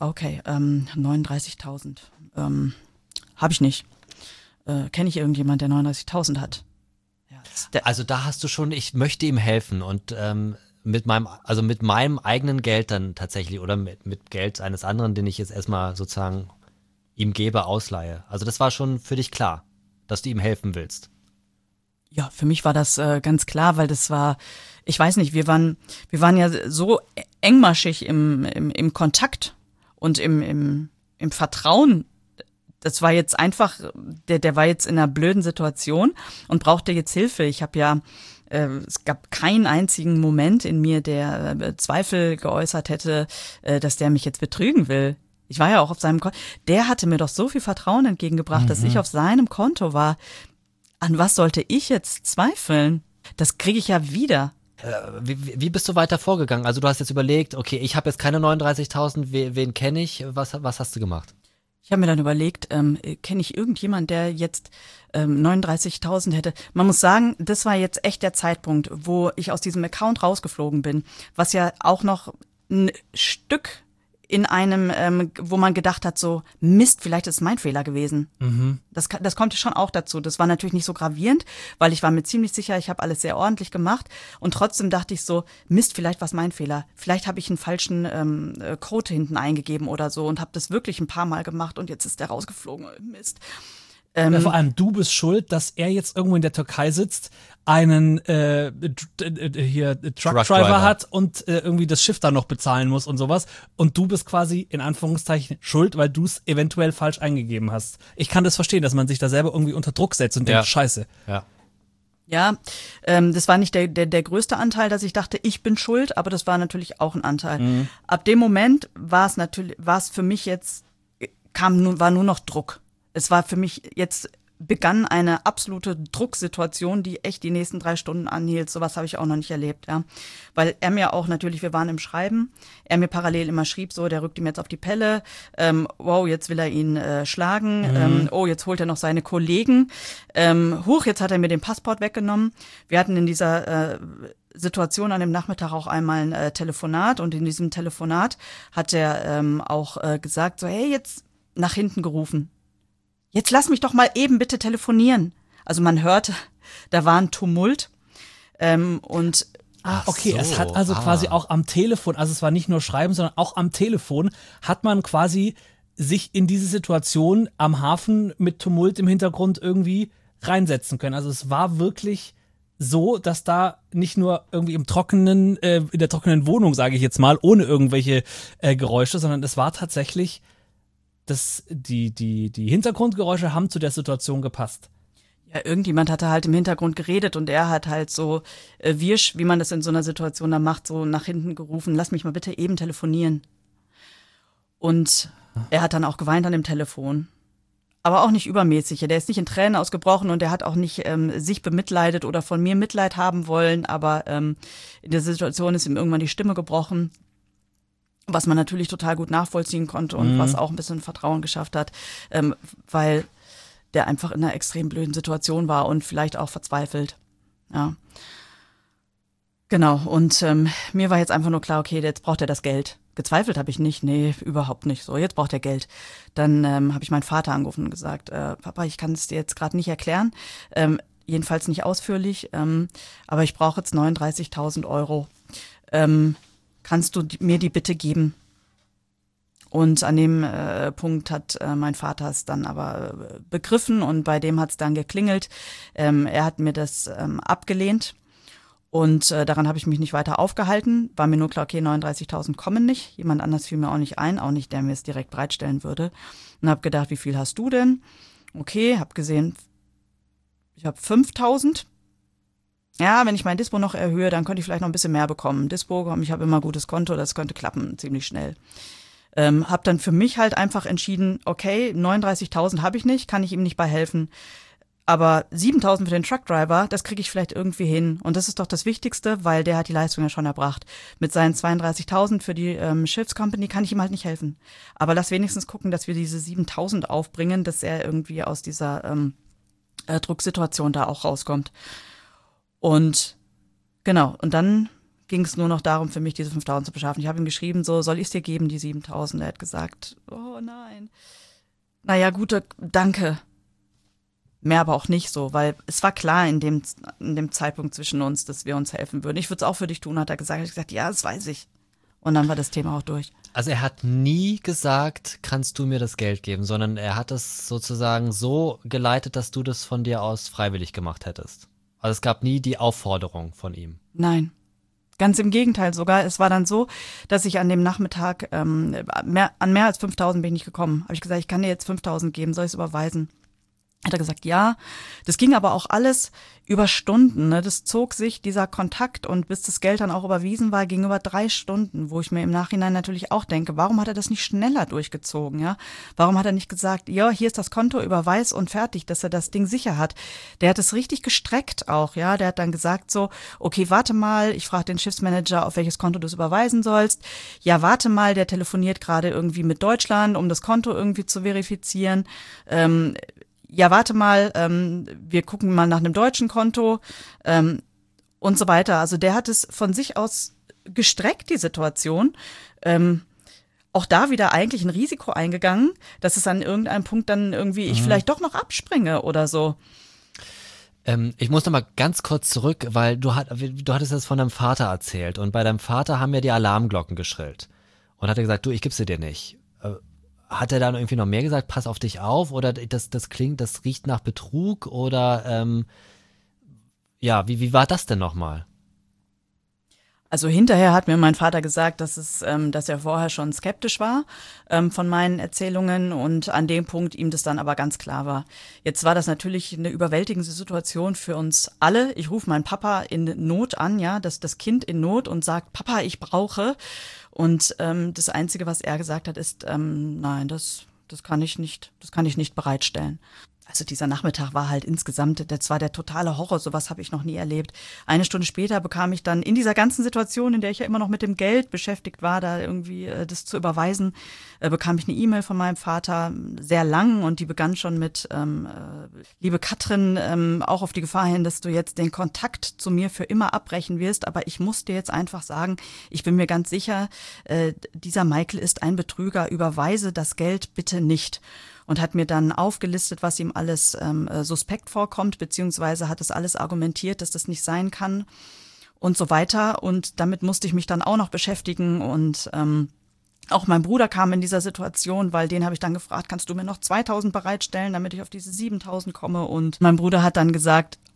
39.000 habe ich nicht. Kenne ich irgendjemand, der 39.000 hat? Ja, Also da hast du schon, ich möchte ihm helfen und mit meinem eigenen Geld dann tatsächlich oder mit Geld eines anderen, den ich jetzt erstmal sozusagen ihm gebe, ausleihe. Also das war schon für dich klar, dass du ihm helfen willst. Ja, für mich war das ganz klar, weil das war, ich weiß nicht, wir waren ja so engmaschig im Kontakt und im Vertrauen. Das war jetzt einfach, der war jetzt in einer blöden Situation und brauchte jetzt Hilfe. Ich habe ja, es gab keinen einzigen Moment in mir, der Zweifel geäußert hätte, dass der mich jetzt betrügen will. Ich war ja auch auf seinem Konto. Der hatte mir doch so viel Vertrauen entgegengebracht, dass ich auf seinem Konto war. An was sollte ich jetzt zweifeln? Das kriege ich ja wieder. Wie bist du weiter vorgegangen? Also du hast jetzt überlegt, okay, ich habe jetzt keine 39.000, wen kenne ich? Was hast du gemacht? Ich habe mir dann überlegt, kenne ich irgendjemand, der jetzt 39.000 hätte? Man muss sagen, das war jetzt echt der Zeitpunkt, wo ich aus diesem Account rausgeflogen bin, was ja auch noch ein Stück in einem, wo man gedacht hat, so Mist, vielleicht ist es mein Fehler gewesen. Mhm. Das kommt schon auch dazu. Das war natürlich nicht so gravierend, weil ich war mir ziemlich sicher, ich habe alles sehr ordentlich gemacht und trotzdem dachte ich so, Mist, vielleicht war es mein Fehler. Vielleicht habe ich einen falschen Code hinten eingegeben oder so und habe das wirklich ein paar Mal gemacht und jetzt ist der rausgeflogen. Mist. Ja, vor allem du bist schuld, dass er jetzt irgendwo in der Türkei sitzt, einen Truckdriver hat und irgendwie das Schiff dann noch bezahlen muss und sowas. Und du bist quasi in Anführungszeichen schuld, weil du es eventuell falsch eingegeben hast. Ich kann das verstehen, dass man sich da selber irgendwie unter Druck setzt und denkt, scheiße. Ja. Ja, das war nicht der größte Anteil, dass ich dachte, ich bin schuld, aber das war natürlich auch ein Anteil. Mhm. Ab dem Moment war es für mich jetzt, war nur noch Druck. Es war für mich jetzt, begann eine absolute Drucksituation, die echt die nächsten 3 Stunden anhielt. Sowas habe ich auch noch nicht erlebt, ja. Weil er mir auch natürlich, wir waren im Schreiben, er mir parallel immer schrieb, so, der rückt ihm jetzt auf die Pelle, wow, jetzt will er ihn schlagen, oh, jetzt holt er noch seine Kollegen, jetzt hat er mir den Passport weggenommen. Wir hatten in dieser Situation an dem Nachmittag auch einmal ein Telefonat und in diesem Telefonat hat er auch gesagt, so, hey, jetzt nach hinten gerufen. Jetzt lass mich doch mal eben bitte telefonieren. Also man hörte, da war ein Tumult und okay, so, es hat also quasi auch am Telefon, also es war nicht nur Schreiben, sondern auch am Telefon hat man quasi sich in diese Situation am Hafen mit Tumult im Hintergrund irgendwie reinsetzen können. Also es war wirklich so, dass da nicht nur irgendwie in der trockenen Wohnung, sage ich jetzt mal, ohne irgendwelche Geräusche, sondern es war tatsächlich, dass die Hintergrundgeräusche haben zu der Situation gepasst. Ja, irgendjemand hatte halt im Hintergrund geredet und er hat halt so wirsch, wie man das in so einer Situation dann macht, so nach hinten gerufen, lass mich mal bitte eben telefonieren. Und er hat dann auch geweint an dem Telefon. Aber auch nicht übermäßig. Der ist nicht in Tränen ausgebrochen und er hat auch nicht sich bemitleidet oder von mir Mitleid haben wollen. Aber in der Situation ist ihm irgendwann die Stimme gebrochen, was man natürlich total gut nachvollziehen konnte und was auch ein bisschen Vertrauen geschafft hat, weil der einfach in einer extrem blöden Situation war und vielleicht auch verzweifelt. Ja. Genau, und mir war jetzt einfach nur klar, okay, jetzt braucht er das Geld. Gezweifelt habe ich nicht, nee, überhaupt nicht so, jetzt braucht er Geld. Dann habe ich meinen Vater angerufen und gesagt, Papa, ich kann es dir jetzt gerade nicht erklären, jedenfalls nicht ausführlich, aber ich brauche jetzt 39.000 Euro. Kannst du mir die bitte geben? Und an dem Punkt hat mein Vater es dann aber begriffen und bei dem hat es dann geklingelt. Er hat mir das abgelehnt und daran habe ich mich nicht weiter aufgehalten. War mir nur klar, okay, 39.000 kommen nicht. Jemand anders fiel mir auch nicht ein, auch nicht, der mir es direkt bereitstellen würde. Und habe gedacht, wie viel hast du denn? Okay, habe gesehen, ich habe 5.000. Ja, wenn ich mein Dispo noch erhöhe, dann könnte ich vielleicht noch ein bisschen mehr bekommen. Dispo, ich habe immer ein gutes Konto, das könnte klappen, ziemlich schnell. Habe dann für mich halt einfach entschieden, okay, 39.000 habe ich nicht, kann ich ihm nicht bei helfen. Aber 7.000 für den Truckdriver, das kriege ich vielleicht irgendwie hin. Und das ist doch das Wichtigste, weil der hat die Leistung ja schon erbracht. Mit seinen 32.000 für die Schiffscompany kann ich ihm halt nicht helfen. Aber lass wenigstens gucken, dass wir diese 7.000 aufbringen, dass er irgendwie aus dieser Drucksituation da auch rauskommt. Und genau, und dann ging es nur noch darum, für mich diese 5.000 zu beschaffen. Ich habe ihm geschrieben, so, soll ich es dir geben, die 7.000? Er hat gesagt, oh nein. Naja, gut, danke. Mehr aber auch nicht so, weil es war klar in dem Zeitpunkt zwischen uns, dass wir uns helfen würden. Ich würde es auch für dich tun, hat er gesagt. Ich habe gesagt, ja, das weiß ich. Und dann war das Thema auch durch. Also er hat nie gesagt, kannst du mir das Geld geben, sondern er hat es sozusagen so geleitet, dass du das von dir aus freiwillig gemacht hättest. Also es gab nie die Aufforderung von ihm. Nein. Ganz im Gegenteil sogar. Es war dann so, dass ich an dem Nachmittag an mehr als 5.000 bin ich nicht gekommen. Habe ich gesagt, ich kann dir jetzt 5.000 geben, soll ich es überweisen? Hat er gesagt, ja. Das ging aber auch alles über Stunden. Ne? Das zog sich, dieser Kontakt, und bis das Geld dann auch überwiesen war, ging über 3 Stunden, wo ich mir im Nachhinein natürlich auch denke, warum hat er das nicht schneller durchgezogen? Ja? Warum hat er nicht gesagt, ja, hier ist das Konto, überweis und fertig, dass er das Ding sicher hat? Der hat es richtig gestreckt auch. Ja, der hat dann gesagt so, okay, warte mal, ich frage den Schiffsmanager, auf welches Konto du es überweisen sollst. Ja, warte mal, der telefoniert gerade irgendwie mit Deutschland, um das Konto irgendwie zu verifizieren. Ja, warte mal, wir gucken mal nach einem deutschen Konto und so weiter. Also der hat es von sich aus gestreckt, die Situation. Auch da wieder eigentlich ein Risiko eingegangen, dass es an irgendeinem Punkt dann irgendwie ich vielleicht doch noch abspringe oder so. Ich muss noch mal ganz kurz zurück, weil du hattest das von deinem Vater erzählt und bei deinem Vater haben ja die Alarmglocken geschrillt und hat er gesagt, du, ich gebe sie dir nicht. Hat er dann irgendwie noch mehr gesagt, pass auf dich auf, oder das riecht nach Betrug, oder ja, wie war das denn nochmal? Also hinterher hat mir mein Vater gesagt, dass er vorher schon skeptisch war von meinen Erzählungen und an dem Punkt ihm das dann aber ganz klar war. Jetzt war das natürlich eine überwältigende Situation für uns alle. Ich rufe meinen Papa in Not an, ja, das Kind in Not, und sagt, Papa, ich brauche. Und das Einzige, was er gesagt hat, ist, nein, das kann ich nicht bereitstellen. Also dieser Nachmittag war halt insgesamt, das war der totale Horror, sowas habe ich noch nie erlebt. 1 Stunde später bekam ich dann in dieser ganzen Situation, in der ich ja immer noch mit dem Geld beschäftigt war, da irgendwie das zu überweisen, bekam ich eine E-Mail von meinem Vater, sehr lang, und die begann schon mit, liebe Katrin, auch auf die Gefahr hin, dass du jetzt den Kontakt zu mir für immer abbrechen wirst, aber ich muss dir jetzt einfach sagen, ich bin mir ganz sicher, dieser Michael ist ein Betrüger, überweise das Geld bitte nicht. Und hat mir dann aufgelistet, was ihm alles suspekt vorkommt, beziehungsweise hat es alles argumentiert, dass das nicht sein kann und so weiter. Und damit musste ich mich dann auch noch beschäftigen. Und auch mein Bruder kam in dieser Situation, weil den habe ich dann gefragt, kannst du mir noch 2.000 bereitstellen, damit ich auf diese 7.000 komme? Und mein Bruder hat dann gesagt,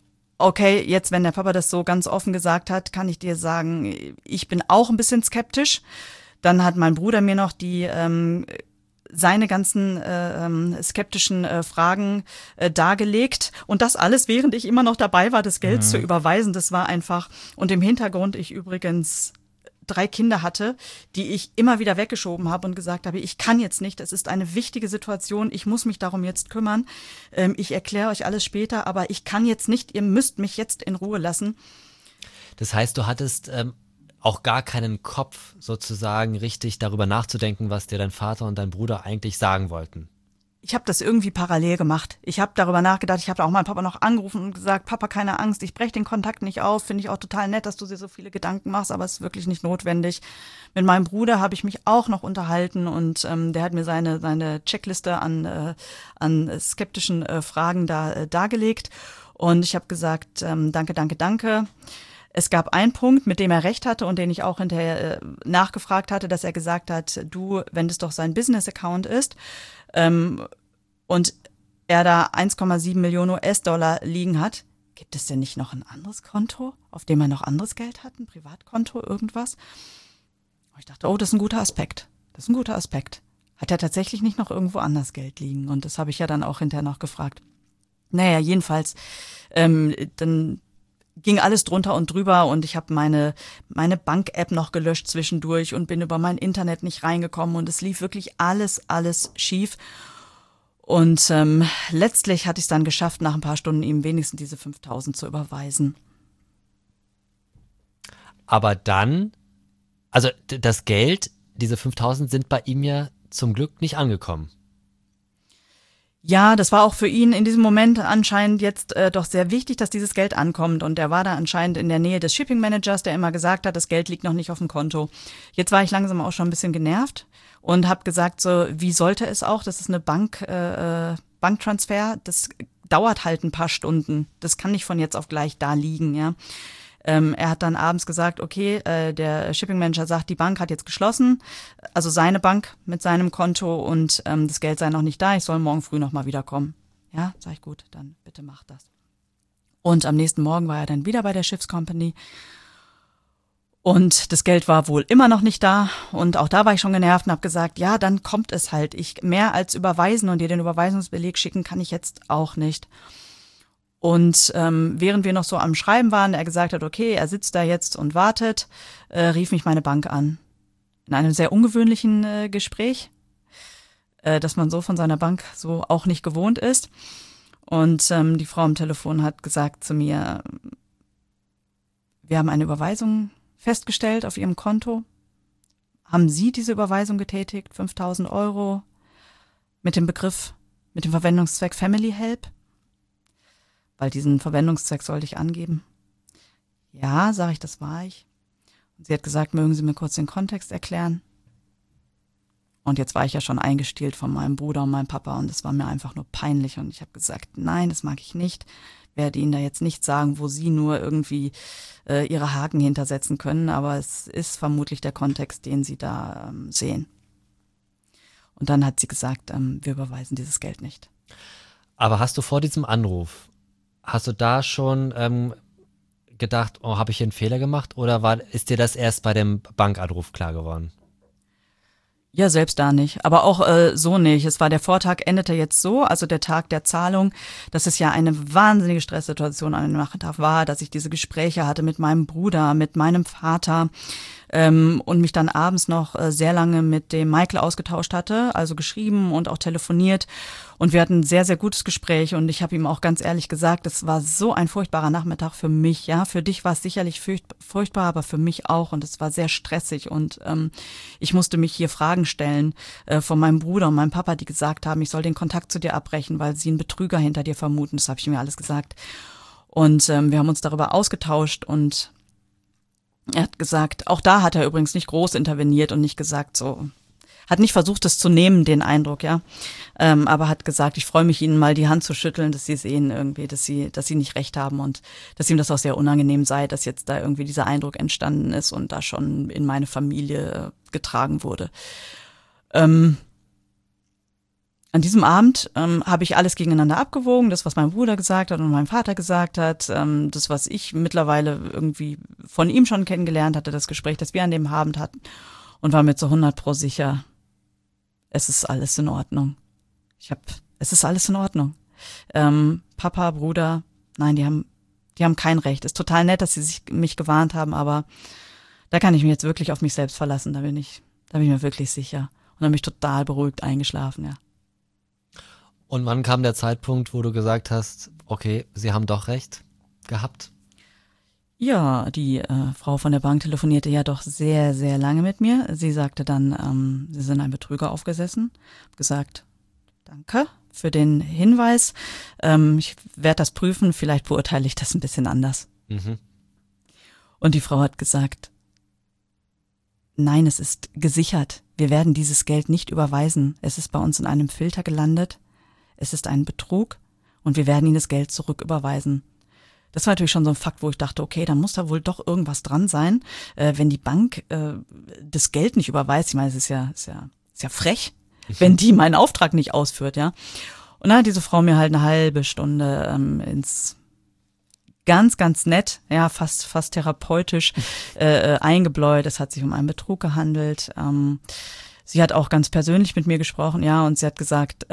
okay, jetzt, wenn der Papa das so ganz offen gesagt hat, kann ich dir sagen, ich bin auch ein bisschen skeptisch. Dann hat mein Bruder mir noch seine ganzen skeptischen Fragen dargelegt. Und das alles, während ich immer noch dabei war, das Geld zu überweisen. Das war einfach, und im Hintergrund ich übrigens 3 Kinder hatte, die ich immer wieder weggeschoben habe und gesagt habe, ich kann jetzt nicht, es ist eine wichtige Situation, ich muss mich darum jetzt kümmern. Ich erkläre euch alles später, aber ich kann jetzt nicht, ihr müsst mich jetzt in Ruhe lassen. Das heißt, du hattest auch gar keinen Kopf, sozusagen richtig darüber nachzudenken, was dir dein Vater und dein Bruder eigentlich sagen wollten. Ich habe das irgendwie parallel gemacht. Ich habe darüber nachgedacht, ich habe auch meinen Papa noch angerufen und gesagt, Papa, keine Angst, ich breche den Kontakt nicht auf, finde ich auch total nett, dass du dir so viele Gedanken machst, aber es ist wirklich nicht notwendig. Mit meinem Bruder habe ich mich auch noch unterhalten und der hat mir seine Checkliste an skeptischen Fragen dargelegt und ich habe gesagt, danke. Es gab einen Punkt, mit dem er recht hatte und den ich auch hinterher nachgefragt hatte, dass er gesagt hat, du, wenn das doch sein Business-Account ist, und er da 1,7 Millionen US-Dollar liegen hat, gibt es denn nicht noch ein anderes Konto, auf dem er noch anderes Geld hat, ein Privatkonto, irgendwas? Und ich dachte, das ist ein guter Aspekt. Hat er tatsächlich nicht noch irgendwo anders Geld liegen? Und das habe ich ja dann auch hinterher noch gefragt. Naja, jedenfalls, dann ging alles drunter und drüber und ich habe meine Bank-App noch gelöscht zwischendurch und bin über mein Internet nicht reingekommen und es lief wirklich alles schief. Und letztlich hatte ich es dann geschafft, nach ein paar Stunden ihm wenigstens diese 5.000 zu überweisen. Aber dann, also das Geld, diese 5.000 sind bei ihm ja zum Glück nicht angekommen. Ja, das war auch für ihn in diesem Moment anscheinend jetzt doch sehr wichtig, dass dieses Geld ankommt. Und er war da anscheinend in der Nähe des Shipping Managers, der immer gesagt hat, das Geld liegt noch nicht auf dem Konto. Jetzt war ich langsam auch schon ein bisschen genervt und habe gesagt, so wie sollte es auch, das ist eine Banktransfer, das dauert halt ein paar Stunden. Das kann nicht von jetzt auf gleich da liegen, ja. Er hat dann abends gesagt, okay, der Shipping Manager sagt, die Bank hat jetzt geschlossen, also seine Bank mit seinem Konto und das Geld sei noch nicht da, ich soll morgen früh nochmal wiederkommen. Ja, sag ich, gut, dann bitte mach das. Und am nächsten Morgen war er dann wieder bei der Schiffscompany und das Geld war wohl immer noch nicht da und auch da war ich schon genervt und habe gesagt, ja, dann kommt es halt. Mehr als überweisen und dir den Überweisungsbeleg schicken kann ich jetzt auch nicht. Und während wir noch so am Schreiben waren, er gesagt hat, okay, er sitzt da jetzt und wartet, rief mich meine Bank an. In einem sehr ungewöhnlichen Gespräch, dass man so von seiner Bank so auch nicht gewohnt ist. Und die Frau am Telefon hat gesagt zu mir, wir haben eine Überweisung festgestellt auf Ihrem Konto. Haben Sie diese Überweisung getätigt, 5.000 € mit dem Verwendungszweck Family Help? Weil diesen Verwendungszweck sollte ich angeben. Ja, sage ich, das war ich. Und sie hat gesagt, mögen Sie mir kurz den Kontext erklären? Und jetzt war ich ja schon eingestielt von meinem Bruder und meinem Papa und es war mir einfach nur peinlich und ich habe gesagt, nein, das mag ich nicht. Werde Ihnen da jetzt nicht sagen, wo Sie nur irgendwie Ihre Haken hintersetzen können, aber es ist vermutlich der Kontext, den Sie da sehen. Und dann hat sie gesagt, wir überweisen dieses Geld nicht. Aber hast du vor diesem Anruf, hast du da schon gedacht, oh, habe ich hier einen Fehler gemacht oder ist dir das erst bei dem Bankanruf klar geworden? Ja, selbst da nicht, aber auch so nicht. Es war der Vortag, endete jetzt so, also der Tag der Zahlung, dass es ja eine wahnsinnige Stresssituation an dem Nachmittag war, dass ich diese Gespräche hatte mit meinem Bruder, mit meinem Vater und mich dann abends noch sehr lange mit dem Michael ausgetauscht hatte, also geschrieben und auch telefoniert. Und wir hatten ein sehr, sehr gutes Gespräch und ich habe ihm auch ganz ehrlich gesagt, es war so ein furchtbarer Nachmittag für mich. Ja, für dich war es sicherlich furchtbar, aber für mich auch und es war sehr stressig und ich musste mich hier Fragen stellen von meinem Bruder und meinem Papa, die gesagt haben, ich soll den Kontakt zu dir abbrechen, weil sie einen Betrüger hinter dir vermuten. Das habe ich mir alles gesagt. Und wir haben uns darüber ausgetauscht und er hat gesagt, auch da hat er übrigens nicht groß interveniert und nicht gesagt so, hat nicht versucht, es zu nehmen, den Eindruck, ja, aber hat gesagt, ich freue mich, Ihnen mal die Hand zu schütteln, dass Sie sehen irgendwie, dass Sie nicht recht haben und dass ihm das auch sehr unangenehm sei, dass jetzt da irgendwie dieser Eindruck entstanden ist und da schon in meine Familie getragen wurde. An diesem Abend habe ich alles gegeneinander abgewogen, das, was mein Bruder gesagt hat und mein Vater gesagt hat, das, was ich mittlerweile irgendwie von ihm schon kennengelernt hatte, das Gespräch, das wir an dem Abend hatten, und war mir zu 100% sicher, es ist alles in Ordnung. Es ist alles in Ordnung. Papa, Bruder, nein, die haben kein Recht. Ist total nett, dass sie mich gewarnt haben, aber da kann ich mich jetzt wirklich auf mich selbst verlassen, da bin ich mir wirklich sicher. Und dann bin ich total beruhigt eingeschlafen, ja. Und wann kam der Zeitpunkt, wo du gesagt hast, okay, sie haben doch recht gehabt? Ja, die Frau von der Bank telefonierte ja doch sehr, sehr lange mit mir. Sie sagte dann, sie sind ein Betrüger aufgesessen. Hab gesagt, danke für den Hinweis. Ich werde das prüfen, vielleicht beurteile ich das ein bisschen anders. Mhm. Und die Frau hat gesagt, nein, es ist gesichert. Wir werden dieses Geld nicht überweisen. Es ist bei uns in einem Filter gelandet. Es ist ein Betrug und wir werden Ihnen das Geld zurücküberweisen. Das war natürlich schon so ein Fakt, wo ich dachte, okay, da muss da wohl doch irgendwas dran sein, wenn die Bank das Geld nicht überweist. Ich meine, es ist ja frech, wenn die meinen Auftrag nicht ausführt, ja. Und dann hat diese Frau mir halt eine halbe Stunde ins ganz, ganz nett, ja, fast therapeutisch eingebläut. Es hat sich um einen Betrug gehandelt. Sie hat auch ganz persönlich mit mir gesprochen, ja, und sie hat gesagt,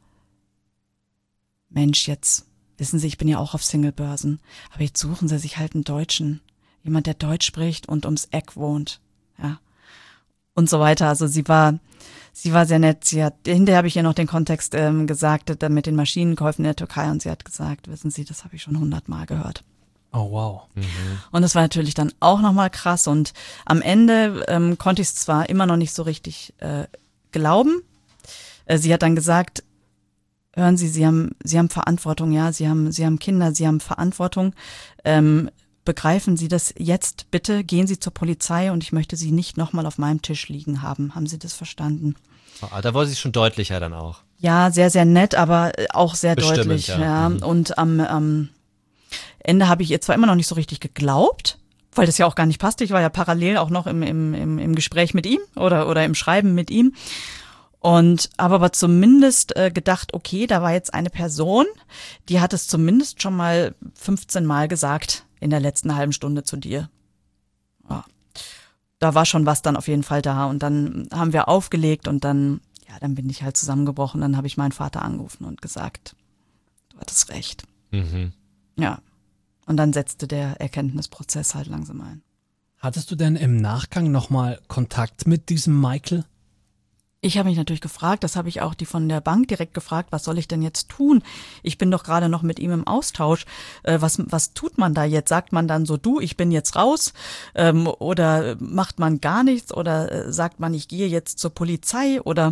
Mensch, jetzt wissen Sie, ich bin ja auch auf Singlebörsen, aber jetzt suchen Sie sich halt einen Deutschen, jemand, der Deutsch spricht und ums Eck wohnt, ja, und so weiter. Also sie war sehr nett. Hinterher habe ich ihr noch den Kontext gesagt, mit den Maschinenkäufen in der Türkei, und sie hat gesagt, wissen Sie, das habe ich schon 100-mal gehört. Oh, wow. Mhm. Und das war natürlich dann auch nochmal krass, und am Ende konnte ich es zwar immer noch nicht so richtig glauben. Sie hat dann gesagt, hören Sie, Sie haben Verantwortung, ja, Sie haben Kinder, Sie haben Verantwortung. Begreifen Sie das jetzt bitte, gehen Sie zur Polizei und ich möchte Sie nicht nochmal auf meinem Tisch liegen haben. Haben Sie das verstanden? Da wurde sie schon deutlicher dann auch. Ja, sehr, sehr nett, aber auch sehr Bestimmend, deutlich. ja. Mhm. Und am Ende habe ich ihr zwar immer noch nicht so richtig geglaubt, weil das ja auch gar nicht passte. Ich war ja parallel auch noch im Gespräch mit ihm oder im Schreiben mit ihm. Und habe aber zumindest gedacht, okay, da war jetzt eine Person, die hat es zumindest schon mal 15 Mal gesagt in der letzten halben Stunde zu dir. Ja. Da war schon was dann auf jeden Fall da. Und dann haben wir aufgelegt und dann bin ich halt zusammengebrochen. Dann habe ich meinen Vater angerufen und gesagt, du hattest recht. Mhm. Ja. Und dann setzte der Erkenntnisprozess halt langsam ein. Hattest du denn im Nachgang nochmal Kontakt mit diesem Michael? Ich habe mich natürlich gefragt, das habe ich auch die von der Bank direkt gefragt, was soll ich denn jetzt tun? Ich bin doch gerade noch mit ihm im Austausch. Was tut man da jetzt? Sagt man dann so, du, ich bin jetzt raus? Oder macht man gar nichts? Oder sagt man, ich gehe jetzt zur Polizei? Oder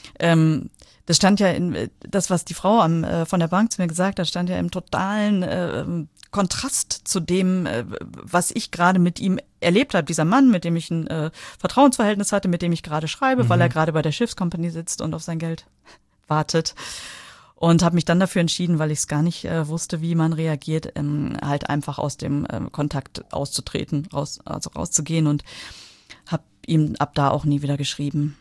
das stand ja das, was die Frau von der Bank zu mir gesagt hat, stand ja im totalen Kontrast zu dem, was ich gerade mit ihm erlebt habe. Dieser Mann, mit dem ich ein Vertrauensverhältnis hatte, mit dem ich gerade schreibe, weil er gerade bei der Schiffskompanie sitzt und auf sein Geld wartet. Und habe mich dann dafür entschieden, weil ich es gar nicht wusste, wie man reagiert, halt einfach aus dem Kontakt auszutreten, rauszugehen, und habe ihm ab da auch nie wieder geschrieben.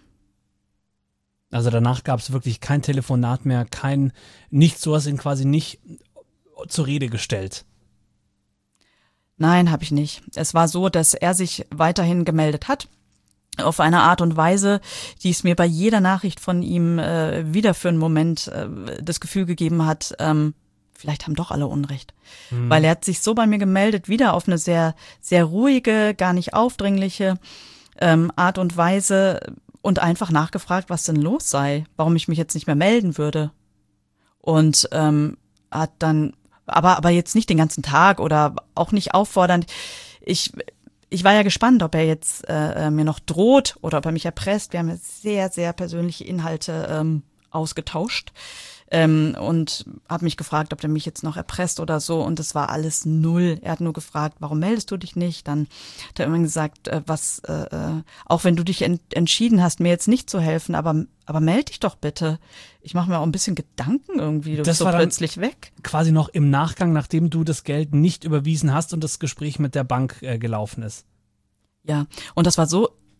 Also danach gab es wirklich kein Telefonat mehr, nichts, so was ihn quasi nicht zur Rede gestellt. Nein, habe ich nicht. Es war so, dass er sich weiterhin gemeldet hat, auf eine Art und Weise, die es mir bei jeder Nachricht von ihm wieder für einen Moment das Gefühl gegeben hat, vielleicht haben doch alle Unrecht. Mhm. Weil er hat sich so bei mir gemeldet, wieder auf eine sehr, sehr ruhige, gar nicht aufdringliche Art und Weise, und einfach nachgefragt, was denn los sei, warum ich mich jetzt nicht mehr melden würde. Und hat dann aber jetzt nicht den ganzen Tag oder auch nicht auffordernd. Ich war ja gespannt, ob er jetzt mir noch droht oder ob er mich erpresst. Wir haben ja sehr, sehr persönliche Inhalte ausgetauscht und habe mich gefragt, ob der mich jetzt noch erpresst oder so. Und das war alles null. Er hat nur gefragt, warum meldest du dich nicht? Dann hat er irgendwann gesagt, auch wenn du dich entschieden hast, mir jetzt nicht zu helfen, aber melde dich doch bitte. Ich mache mir auch ein bisschen Gedanken irgendwie. Du bist so plötzlich weg. Quasi noch im Nachgang, nachdem du das Geld nicht überwiesen hast und das Gespräch mit der Bank gelaufen ist. Ja, und das war so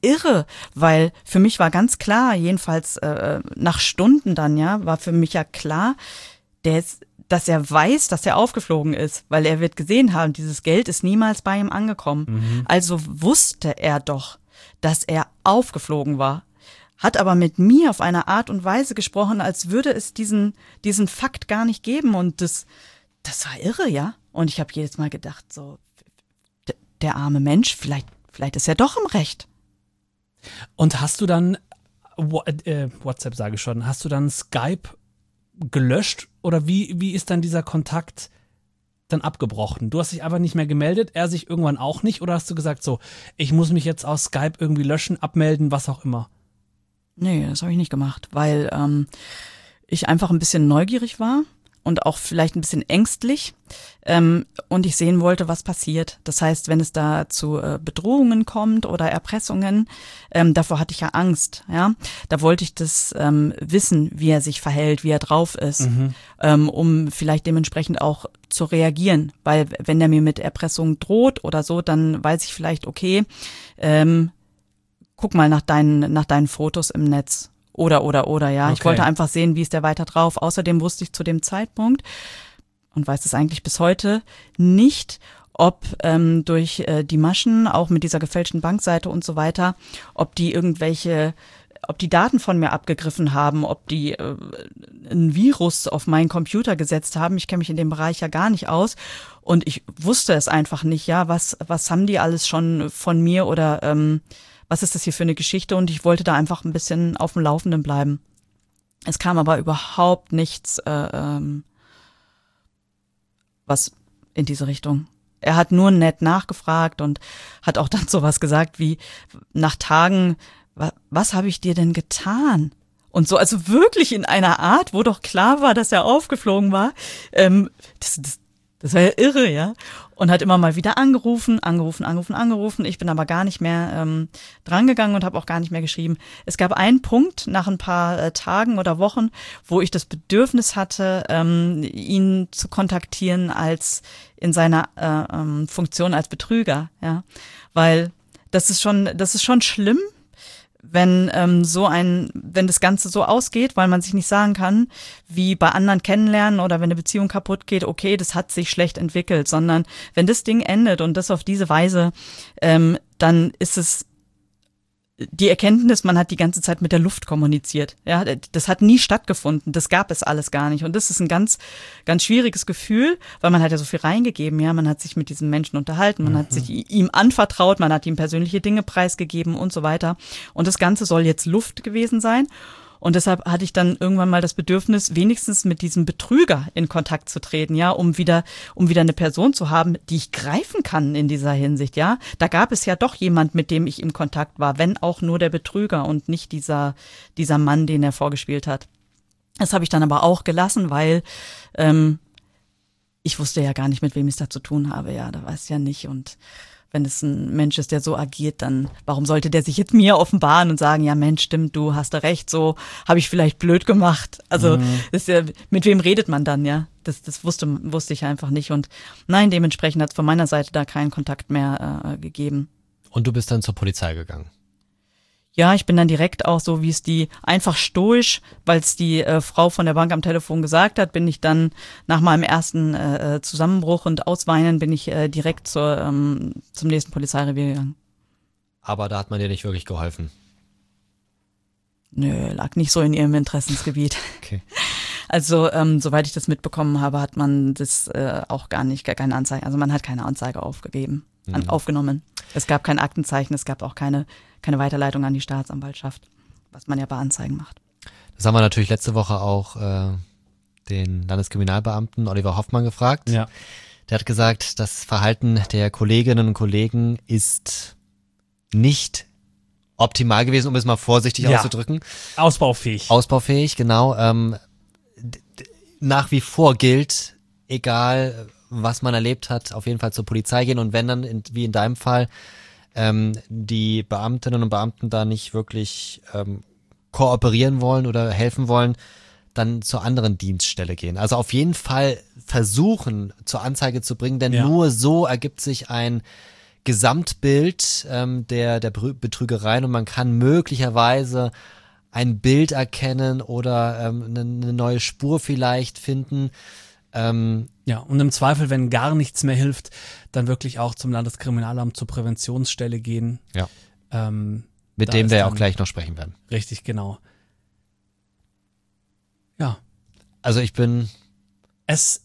irre, weil für mich war ganz klar, jedenfalls nach Stunden dann, ja, war für mich ja klar, dass er weiß, dass er aufgeflogen ist, weil er wird gesehen haben, dieses Geld ist niemals bei ihm angekommen. Also wusste er doch, dass er aufgeflogen war. Hat aber mit mir auf eine Art und Weise gesprochen, als würde es diesen Fakt gar nicht geben. Und das war irre, ja. Und ich habe jedes Mal gedacht, so, der arme Mensch, vielleicht ist er doch im Recht. Und hast du dann, WhatsApp sage ich schon, hast du dann Skype gelöscht oder wie ist dann dieser Kontakt dann abgebrochen? Du hast dich einfach nicht mehr gemeldet, er sich irgendwann auch nicht, oder hast du gesagt so, ich muss mich jetzt aus Skype irgendwie löschen, abmelden, was auch immer? Nee, das habe ich nicht gemacht, weil ich einfach ein bisschen neugierig war und auch vielleicht ein bisschen ängstlich und ich sehen wollte, was passiert. Das heißt, wenn es da zu Bedrohungen kommt oder Erpressungen, davor hatte ich ja Angst. Ja, da wollte ich das wissen, wie er sich verhält, wie er drauf ist, um vielleicht dementsprechend auch zu reagieren. Weil wenn er mir mit Erpressung droht oder so, dann weiß ich vielleicht, okay, guck mal nach deinen Fotos im Netz. Oder, ja. Okay. Ich wollte einfach sehen, wie ist der weiter drauf. Außerdem wusste ich zu dem Zeitpunkt und weiß es eigentlich bis heute nicht, ob durch die Maschen, auch mit dieser gefälschten Bankseite und so weiter, ob die Daten von mir abgegriffen haben, ob die ein Virus auf meinen Computer gesetzt haben. Ich kenne mich in dem Bereich ja gar nicht aus und ich wusste es einfach nicht, ja, was haben die alles schon von mir oder was ist das hier für eine Geschichte? Und ich wollte da einfach ein bisschen auf dem Laufenden bleiben. Es kam aber überhaupt nichts, was in diese Richtung. Er hat nur nett nachgefragt und hat auch dann sowas gesagt wie nach Tagen, was habe ich dir denn getan? Und so, also wirklich in einer Art, wo doch klar war, dass er aufgeflogen war. Das war ja irre, ja. Und hat immer mal wieder angerufen. Ich bin aber gar nicht mehr drangegangen und habe auch gar nicht mehr geschrieben. Es gab einen Punkt nach ein paar Tagen oder Wochen, wo ich das Bedürfnis hatte, ihn zu kontaktieren als in seiner Funktion als Betrüger, ja. Weil das ist schon schlimm, wenn wenn das Ganze so ausgeht, weil man sich nicht sagen kann, wie bei anderen kennenlernen oder wenn eine Beziehung kaputt geht, okay, das hat sich schlecht entwickelt, sondern wenn das Ding endet und das auf diese Weise, dann ist es die Erkenntnis, man hat die ganze Zeit mit der Luft kommuniziert. Ja, das hat nie stattgefunden. Das gab es alles gar nicht. Und das ist ein ganz, ganz schwieriges Gefühl, weil man hat ja so viel reingegeben. Ja, man hat sich mit diesem Menschen unterhalten, man hat sich ihm anvertraut, man hat ihm persönliche Dinge preisgegeben und so weiter. Und das Ganze soll jetzt Luft gewesen sein. Und deshalb hatte ich dann irgendwann mal das Bedürfnis, wenigstens mit diesem Betrüger in Kontakt zu treten, ja, um wieder eine Person zu haben, die ich greifen kann in dieser Hinsicht, ja. Da gab es ja doch jemand, mit dem ich im Kontakt war, wenn auch nur der Betrüger und nicht dieser Mann, den er vorgespielt hat. Das habe ich dann aber auch gelassen, weil ich wusste ja gar nicht, mit wem ich es da zu tun habe, ja, da weiß ich ja nicht. Und wenn es ein Mensch ist, der so agiert, dann warum sollte der sich jetzt mir offenbaren und sagen, ja Mensch, stimmt, du hast da recht, so habe ich vielleicht blöd gemacht. Also das ist ja, mit wem redet man dann, ja? Das wusste ich einfach nicht. Und nein, dementsprechend hat es von meiner Seite da keinen Kontakt mehr gegeben. Und du bist dann zur Polizei gegangen? Ja, ich bin dann direkt auch so, wie es die einfach stoisch, weil es die Frau von der Bank am Telefon gesagt hat, bin ich dann nach meinem ersten Zusammenbruch und Ausweinen bin ich direkt zum nächsten Polizeirevier gegangen. Aber da hat man dir nicht wirklich geholfen? Nö, lag nicht so in ihrem Interessensgebiet. Okay. Also soweit ich das mitbekommen habe, hat man das auch gar keine Anzeige, also man hat keine Anzeige aufgenommen. Es gab kein Aktenzeichen, es gab auch keine Weiterleitung an die Staatsanwaltschaft, was man ja bei Anzeigen macht. Das haben wir natürlich letzte Woche auch den Landeskriminalbeamten Oliver Hoffmann gefragt. Ja. Der hat gesagt, das Verhalten der Kolleginnen und Kollegen ist nicht optimal gewesen, um es mal vorsichtig auszudrücken. Ausbaufähig, genau. Nach wie vor gilt, egal was man erlebt hat, auf jeden Fall zur Polizei gehen und wenn dann, wie in deinem Fall, die Beamtinnen und Beamten da nicht wirklich kooperieren wollen oder helfen wollen, dann zur anderen Dienststelle gehen. Also auf jeden Fall versuchen, zur Anzeige zu bringen, denn nur so ergibt sich ein Gesamtbild der Betrügereien und man kann möglicherweise ein Bild erkennen oder eine neue Spur vielleicht finden. Ja, und im Zweifel, wenn gar nichts mehr hilft, dann wirklich auch zum Landeskriminalamt, zur Präventionsstelle gehen. Ja. Mit dem wir ja auch gleich noch sprechen werden. Richtig, genau. Ja. Also Es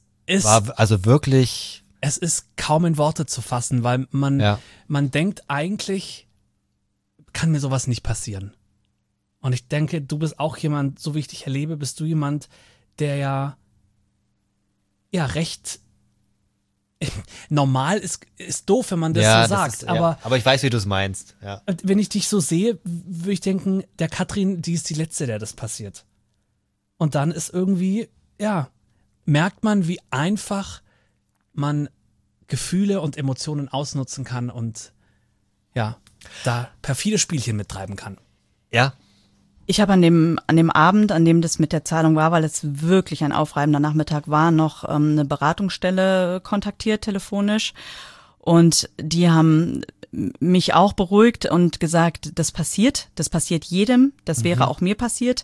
ist kaum in Worte zu fassen, weil man denkt eigentlich, kann mir sowas nicht passieren. Und ich denke, du bist auch jemand, so wie ich dich erlebe, bist du jemand, der ja recht normal ist doof, wenn man das so sagt. Aber ich weiß, wie du es meinst. Ja. Wenn ich dich so sehe, würde ich denken, der Katrin, die ist die Letzte, der das passiert. Und dann ist irgendwie, merkt man, wie einfach man Gefühle und Emotionen ausnutzen kann und da perfide Spielchen mittreiben kann. Ja. Ich habe an dem Abend, an dem das mit der Zahlung war, weil es wirklich ein aufreibender Nachmittag war, noch eine Beratungsstelle kontaktiert telefonisch und die haben mich auch beruhigt und gesagt, das passiert jedem, das wäre auch mir passiert.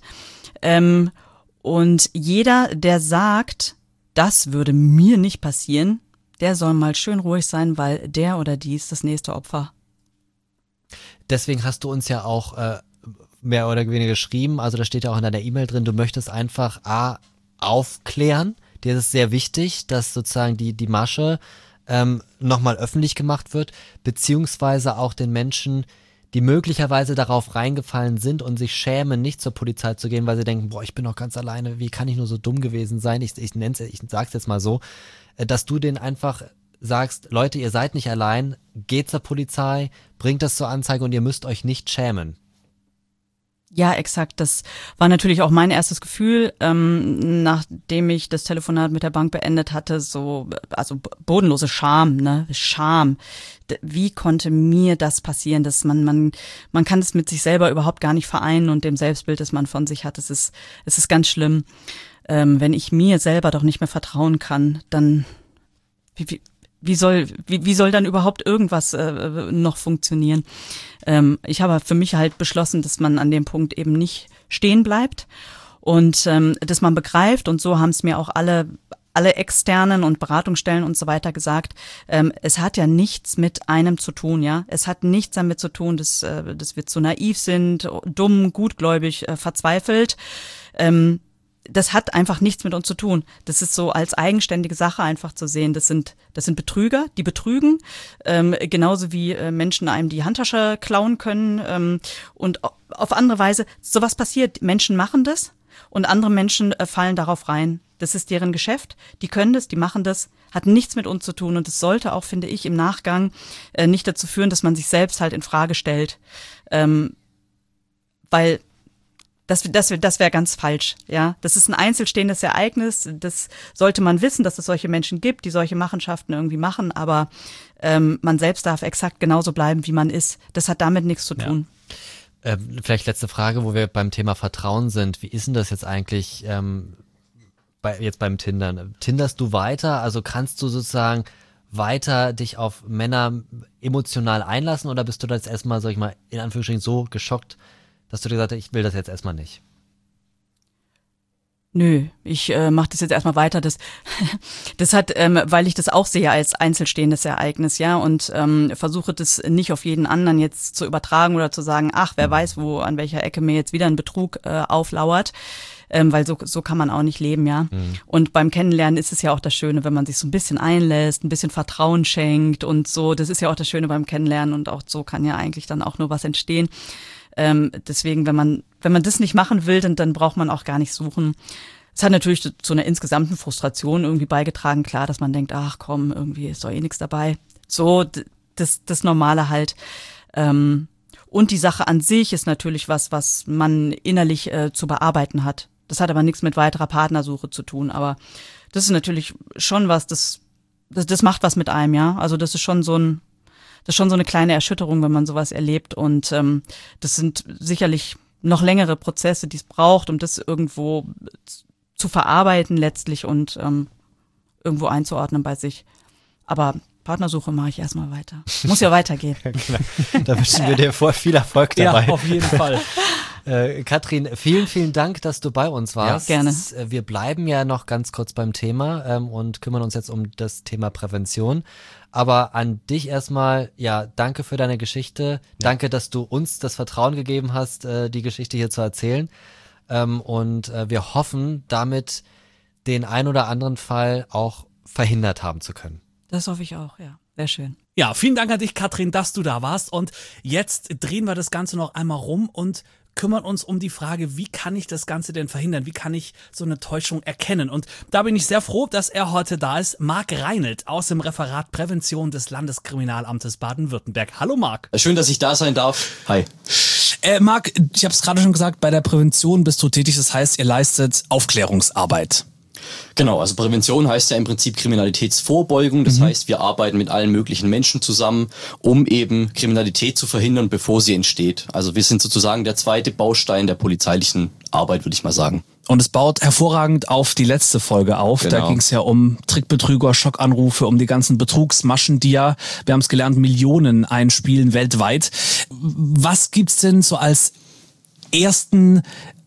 Und jeder, der sagt, das würde mir nicht passieren, der soll mal schön ruhig sein, weil der oder die ist das nächste Opfer. Deswegen hast du uns ja auch mehr oder weniger geschrieben, also da steht ja auch in deiner E-Mail drin, du möchtest einfach aufklären, dir ist es sehr wichtig, dass sozusagen die Masche nochmal öffentlich gemacht wird, beziehungsweise auch den Menschen, die möglicherweise darauf reingefallen sind und sich schämen, nicht zur Polizei zu gehen, weil sie denken, boah, ich bin doch ganz alleine, wie kann ich nur so dumm gewesen sein, ich sag's jetzt mal so, dass du denen einfach sagst, Leute, ihr seid nicht allein, geht zur Polizei, bringt das zur Anzeige und ihr müsst euch nicht schämen. Ja, exakt. Das war natürlich auch mein erstes Gefühl, nachdem ich das Telefonat mit der Bank beendet hatte, also bodenlose Scham, ne? Scham. Wie konnte mir das passieren, dass man kann es mit sich selber überhaupt gar nicht vereinen und dem Selbstbild, das man von sich hat, es ist ganz schlimm. Wenn ich mir selber doch nicht mehr vertrauen kann, dann wie soll dann überhaupt irgendwas noch funktionieren? Ich habe für mich halt beschlossen, dass man an dem Punkt eben nicht stehen bleibt und dass man begreift, und so haben es mir auch alle Externen und Beratungsstellen und so weiter gesagt, es hat ja nichts mit einem zu tun, ja. Es hat nichts damit zu tun, dass wir zu naiv sind, dumm, gutgläubig, verzweifelt. Das hat einfach nichts mit uns zu tun. Das ist so als eigenständige Sache einfach zu sehen. Das sind Betrüger, die betrügen, genauso wie Menschen einem die Handtasche klauen können und auf andere Weise. Sowas passiert. Menschen machen das und andere Menschen fallen darauf rein. Das ist deren Geschäft. Die können das, die machen das, hat nichts mit uns zu tun und es sollte auch, finde ich, im Nachgang nicht dazu führen, dass man sich selbst halt in Frage stellt, weil das wäre ganz falsch, ja. Das ist ein einzelstehendes Ereignis. Das sollte man wissen, dass es solche Menschen gibt, die solche Machenschaften irgendwie machen. Aber man selbst darf exakt genauso bleiben, wie man ist. Das hat damit nichts zu tun. Vielleicht letzte Frage, wo wir beim Thema Vertrauen sind. Wie ist denn das jetzt eigentlich jetzt beim Tindern? Tinderst du weiter? Also kannst du sozusagen weiter dich auf Männer emotional einlassen oder bist du da jetzt erstmal, sag ich mal, in Anführungsstrichen so geschockt, dass du dir gesagt hast, ich will das jetzt erstmal nicht? Nö, ich mache das jetzt erstmal weiter. Das hat, weil ich das auch sehe als einzelstehendes Ereignis, ja, und versuche das nicht auf jeden anderen jetzt zu übertragen oder zu sagen, ach, wer weiß, wo an welcher Ecke mir jetzt wieder ein Betrug auflauert. Weil so kann man auch nicht leben, ja. Mhm. Und beim Kennenlernen ist es ja auch das Schöne, wenn man sich so ein bisschen einlässt, ein bisschen Vertrauen schenkt und so. Das ist ja auch das Schöne beim Kennenlernen und auch so kann ja eigentlich dann auch nur was entstehen. Deswegen, wenn man das nicht machen will, dann braucht man auch gar nicht suchen. Es hat natürlich zu einer insgesamten Frustration irgendwie beigetragen, klar, dass man denkt, ach komm, irgendwie ist doch eh nichts dabei. So, das Normale halt. Und die Sache an sich ist natürlich was man innerlich zu bearbeiten hat. Das hat aber nichts mit weiterer Partnersuche zu tun, aber das ist natürlich schon was, das macht was mit einem, ja. Also das ist schon so eine kleine Erschütterung, wenn man sowas erlebt. Und das sind sicherlich noch längere Prozesse, die es braucht, um das irgendwo zu verarbeiten letztlich und irgendwo einzuordnen bei sich. Aber Partnersuche mache ich erstmal weiter. Muss ja weitergehen. Da wünschen wir dir viel Erfolg dabei. Ja, auf jeden Fall. Katrin, vielen, vielen Dank, dass du bei uns warst. Ja, gerne. Wir bleiben ja noch ganz kurz beim Thema und kümmern uns jetzt um das Thema Prävention. Aber an dich erstmal, ja, danke für deine Geschichte. Ja. Danke, dass du uns das Vertrauen gegeben hast, die Geschichte hier zu erzählen. Und wir hoffen, damit den ein oder anderen Fall auch verhindert haben zu können. Das hoffe ich auch, ja. Sehr schön. Ja, vielen Dank an dich, Katrin, dass du da warst. Und jetzt drehen wir das Ganze noch einmal rum und kümmern uns um die Frage, wie kann ich das Ganze denn verhindern? Wie kann ich so eine Täuschung erkennen? Und da bin ich sehr froh, dass er heute da ist. Marc Reinelt aus dem Referat Prävention des Landeskriminalamtes Baden-Württemberg. Hallo Marc. Schön, dass ich da sein darf. Hi. Marc, ich habe es gerade schon gesagt, bei der Prävention bist du tätig. Das heißt, ihr leistet Aufklärungsarbeit. Genau, also Prävention heißt ja im Prinzip Kriminalitätsvorbeugung. Das heißt, wir arbeiten mit allen möglichen Menschen zusammen, um eben Kriminalität zu verhindern, bevor sie entsteht. Also wir sind sozusagen der zweite Baustein der polizeilichen Arbeit, würde ich mal sagen. Und es baut hervorragend auf die letzte Folge auf. Genau. Da ging es ja um Trickbetrüger, Schockanrufe, um die ganzen Betrugsmaschen, die ja, wir haben es gelernt, Millionen einspielen weltweit. Was gibt's denn so als ersten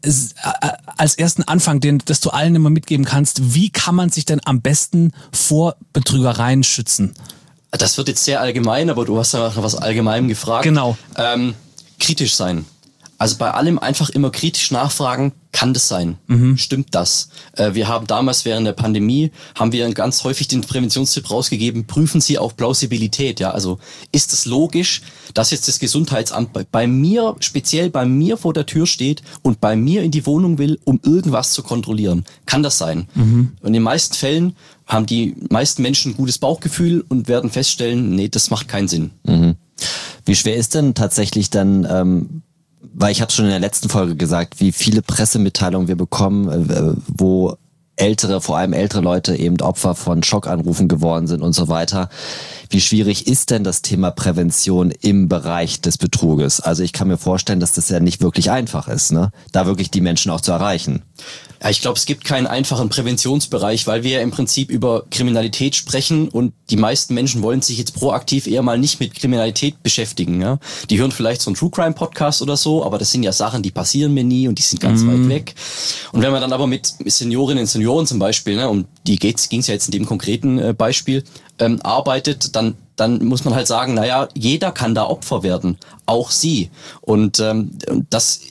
Anfang, dass du allen immer mitgeben kannst, wie kann man sich denn am besten vor Betrügereien schützen? Das wird jetzt sehr allgemein, aber du hast ja nach was Allgemeinem gefragt. Genau. Kritisch sein. Also bei allem einfach immer kritisch nachfragen, kann das sein? Stimmt das? Wir haben damals während der Pandemie, haben wir ganz häufig den Präventionstipp rausgegeben, prüfen Sie auch Plausibilität. Ja, also ist es logisch, dass jetzt das Gesundheitsamt bei mir, speziell bei mir vor der Tür steht und bei mir in die Wohnung will, um irgendwas zu kontrollieren? Kann das sein? Und in den meisten Fällen haben die meisten Menschen ein gutes Bauchgefühl und werden feststellen, nee, das macht keinen Sinn. Wie schwer ist denn tatsächlich dann, weil ich habe schon in der letzten Folge gesagt, wie viele Pressemitteilungen wir bekommen, wo vor allem ältere Leute eben Opfer von Schockanrufen geworden sind und so weiter. Wie schwierig ist denn das Thema Prävention im Bereich des Betruges? Also ich kann mir vorstellen, dass das ja nicht wirklich einfach ist, ne? Da wirklich die Menschen auch zu erreichen. Ja, ich glaube, es gibt keinen einfachen Präventionsbereich, weil wir ja im Prinzip über Kriminalität sprechen und die meisten Menschen wollen sich jetzt proaktiv eher mal nicht mit Kriminalität beschäftigen. Ja? Die hören vielleicht so einen True Crime Podcast oder so, aber das sind ja Sachen, die passieren mir nie und die sind ganz weit weg. Und wenn man dann aber mit Seniorinnen und Senioren zum Beispiel, ne, um die ging es ja jetzt in dem konkreten Beispiel, arbeitet, dann muss man halt sagen, naja, jeder kann da Opfer werden, auch sie. Und das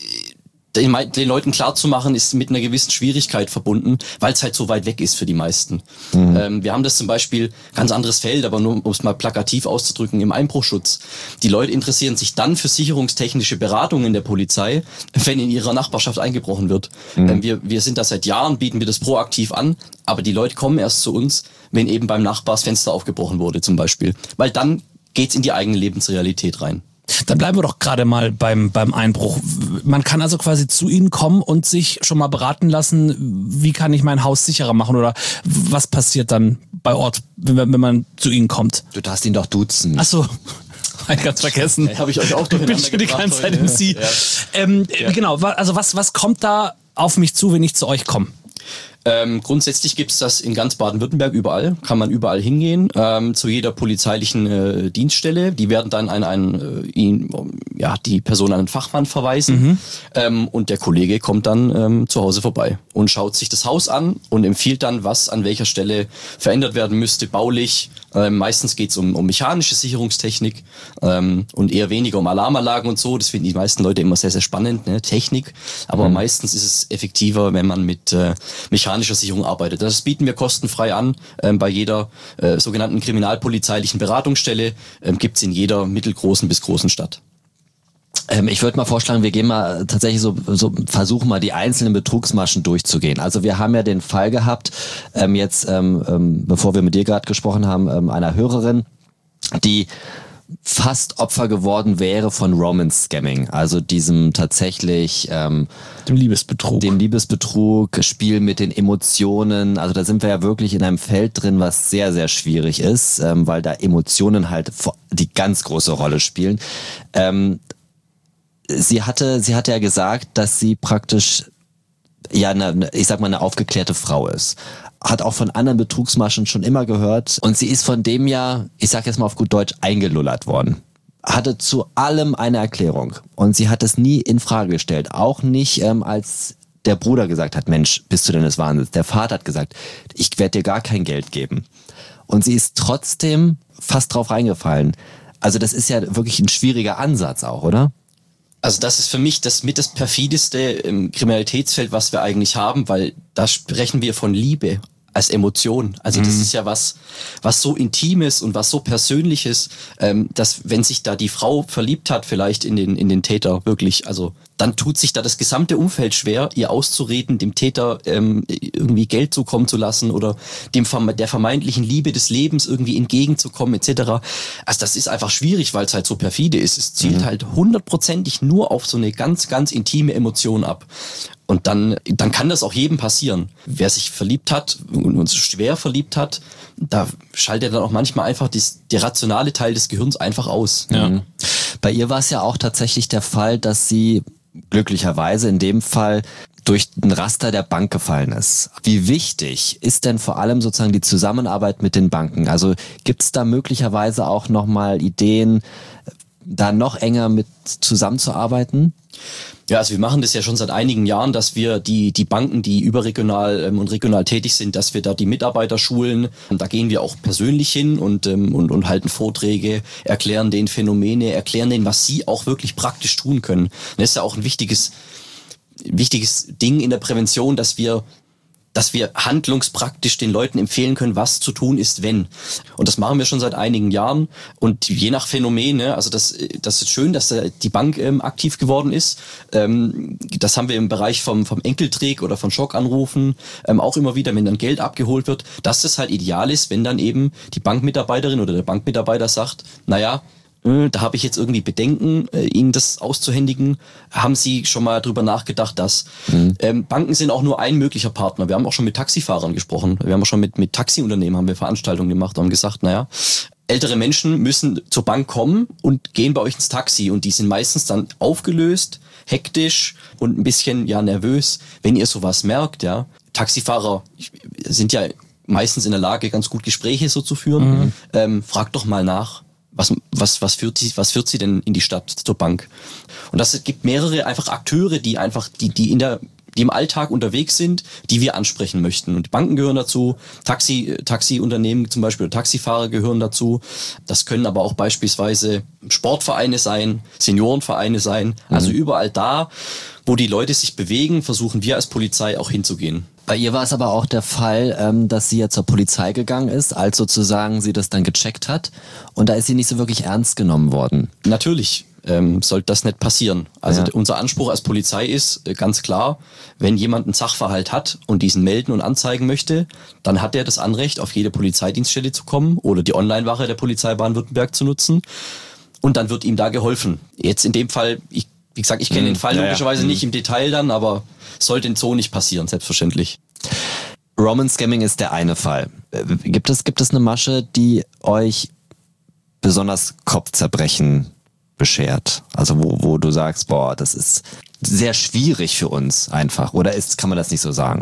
den Leuten klarzumachen, ist mit einer gewissen Schwierigkeit verbunden, weil es halt so weit weg ist für die meisten. Wir haben das zum Beispiel, ganz anderes Feld, aber nur um es mal plakativ auszudrücken, im Einbruchschutz. Die Leute interessieren sich dann für sicherungstechnische Beratungen der Polizei, wenn in ihrer Nachbarschaft eingebrochen wird. Wir sind da seit Jahren, bieten wir das proaktiv an, aber die Leute kommen erst zu uns, wenn eben beim Nachbar das Fenster aufgebrochen wurde zum Beispiel. Weil dann geht's in die eigene Lebensrealität rein. Dann bleiben wir doch gerade mal beim Einbruch. Man kann also quasi zu Ihnen kommen und sich schon mal beraten lassen, wie kann ich mein Haus sicherer machen oder was passiert dann bei Ort, wenn man zu Ihnen kommt? Du darfst ihn doch duzen. Ach so. Ich ganz vergessen. Habe ich euch auch durcheinander gebracht. Ich bin schon die ganze Zeit im Sie. Ja. Genau, also was kommt da auf mich zu, wenn ich zu euch komme? Grundsätzlich gibt's das in ganz Baden-Württemberg überall, kann man überall hingehen, zu jeder polizeilichen Dienststelle. Die werden dann die Person an einen Fachmann verweisen und der Kollege kommt dann zu Hause vorbei und schaut sich das Haus an und empfiehlt dann, was an welcher Stelle verändert werden müsste, baulich. Meistens geht's um mechanische Sicherungstechnik und eher weniger um Alarmanlagen und so. Das finden die meisten Leute immer sehr, sehr spannend, ne? Technik. Aber meistens ist es effektiver, wenn man mit mechanischer Sicherung arbeitet. Das bieten wir kostenfrei an. Bei jeder sogenannten kriminalpolizeilichen Beratungsstelle gibt's in jeder mittelgroßen bis großen Stadt. Ich würde mal vorschlagen, wir gehen mal tatsächlich versuchen mal die einzelnen Betrugsmaschen durchzugehen. Also wir haben ja den Fall gehabt, bevor wir mit dir gerade gesprochen haben, einer Hörerin, die fast Opfer geworden wäre von Romance-Scamming, also diesem tatsächlich dem Liebesbetrug, Spiel mit den Emotionen. Also da sind wir ja wirklich in einem Feld drin, was sehr, sehr schwierig ist, weil da Emotionen halt die ganz große Rolle spielen. Sie hatte ja gesagt, dass sie praktisch ja ich sag mal eine aufgeklärte Frau ist. Hat auch von anderen Betrugsmaschen schon immer gehört und sie ist von dem ja, ich sag jetzt mal auf gut Deutsch, eingelullert worden. Hatte zu allem eine Erklärung und sie hat es nie in Frage gestellt. Auch nicht, als der Bruder gesagt hat, Mensch, bist du denn des Wahnsinns? Der Vater hat gesagt, ich werde dir gar kein Geld geben. Und sie ist trotzdem fast drauf reingefallen. Also das ist ja wirklich ein schwieriger Ansatz auch, oder? Also das ist für mich das perfideste im Kriminalitätsfeld, was wir eigentlich haben, weil da sprechen wir von Liebe als Emotion. Also das ist ja was so Intimes und was so Persönliches, dass wenn sich da die Frau verliebt hat vielleicht in den Täter wirklich, also dann tut sich da das gesamte Umfeld schwer, ihr auszureden, dem Täter irgendwie Geld zukommen zu lassen oder der vermeintlichen Liebe des Lebens irgendwie entgegenzukommen etc. Also das ist einfach schwierig, weil es halt so perfide ist. Es zielt halt 100%ig nur auf so eine ganz, ganz intime Emotion ab. Und dann kann das auch jedem passieren. Wer sich verliebt hat und schwer verliebt hat, da schaltet dann auch manchmal einfach der rationale Teil des Gehirns einfach aus. Ja. Bei ihr war es ja auch tatsächlich der Fall, dass sie glücklicherweise in dem Fall durch ein Raster der Bank gefallen ist. Wie wichtig ist denn vor allem sozusagen die Zusammenarbeit mit den Banken? Also gibt es da möglicherweise auch nochmal Ideen, da noch enger mit zusammenzuarbeiten? Ja, also wir machen das ja schon seit einigen Jahren, dass wir die Banken, die überregional und regional tätig sind, dass wir da die Mitarbeiter schulen. Und da gehen wir auch persönlich hin und halten Vorträge, erklären denen Phänomene, erklären denen, was sie auch wirklich praktisch tun können. Und das ist ja auch ein wichtiges Ding in der Prävention, dass wir handlungspraktisch den Leuten empfehlen können, was zu tun ist, wenn. Und das machen wir schon seit einigen Jahren. Und je nach Phänomen, also das ist schön, dass die Bank aktiv geworden ist. Das haben wir im Bereich vom Enkeltrick oder von Schockanrufen auch immer wieder, wenn dann Geld abgeholt wird, dass das halt ideal ist, wenn dann eben die Bankmitarbeiterin oder der Bankmitarbeiter sagt, naja, da habe ich jetzt irgendwie Bedenken, Ihnen das auszuhändigen. Haben Sie schon mal drüber nachgedacht, dass Banken sind auch nur ein möglicher Partner. Wir haben auch schon mit Taxifahrern gesprochen. Wir haben auch schon mit Taxiunternehmen haben wir Veranstaltungen gemacht und haben gesagt, naja, ältere Menschen müssen zur Bank kommen und gehen bei euch ins Taxi und die sind meistens dann aufgelöst, hektisch und ein bisschen nervös, wenn ihr sowas merkt. Ja, Taxifahrer sind ja meistens in der Lage, ganz gut Gespräche so zu führen. Fragt doch mal nach. Was führt sie denn in die Stadt zur Bank? Und das gibt mehrere einfach Akteure, die im Alltag unterwegs sind, die wir ansprechen möchten. Und die Banken gehören dazu, Taxiunternehmen zum Beispiel, Taxifahrer gehören dazu. Das können aber auch beispielsweise Sportvereine sein, Seniorenvereine sein. Also überall da, wo die Leute sich bewegen, versuchen wir als Polizei auch hinzugehen. Bei ihr war es aber auch der Fall, dass sie ja zur Polizei gegangen ist, als sozusagen sie das dann gecheckt hat. Und da ist sie nicht so wirklich ernst genommen worden. Natürlich sollte das nicht passieren. Also unser Anspruch als Polizei ist ganz klar, wenn jemand einen Sachverhalt hat und diesen melden und anzeigen möchte, dann hat er das Anrecht, auf jede Polizeidienststelle zu kommen oder die Onlinewache der Polizei Baden-Württemberg zu nutzen. Und dann wird ihm da geholfen. Jetzt in dem Fall, wie gesagt, ich kenne den Fall logischerweise nicht im Detail dann, aber sollte so nicht passieren, selbstverständlich. Roman-Scamming ist der eine Fall. Gibt es eine Masche, die euch besonders Kopfzerbrechen beschert? Also wo du sagst, boah, das ist sehr schwierig für uns einfach. Oder kann man das nicht so sagen?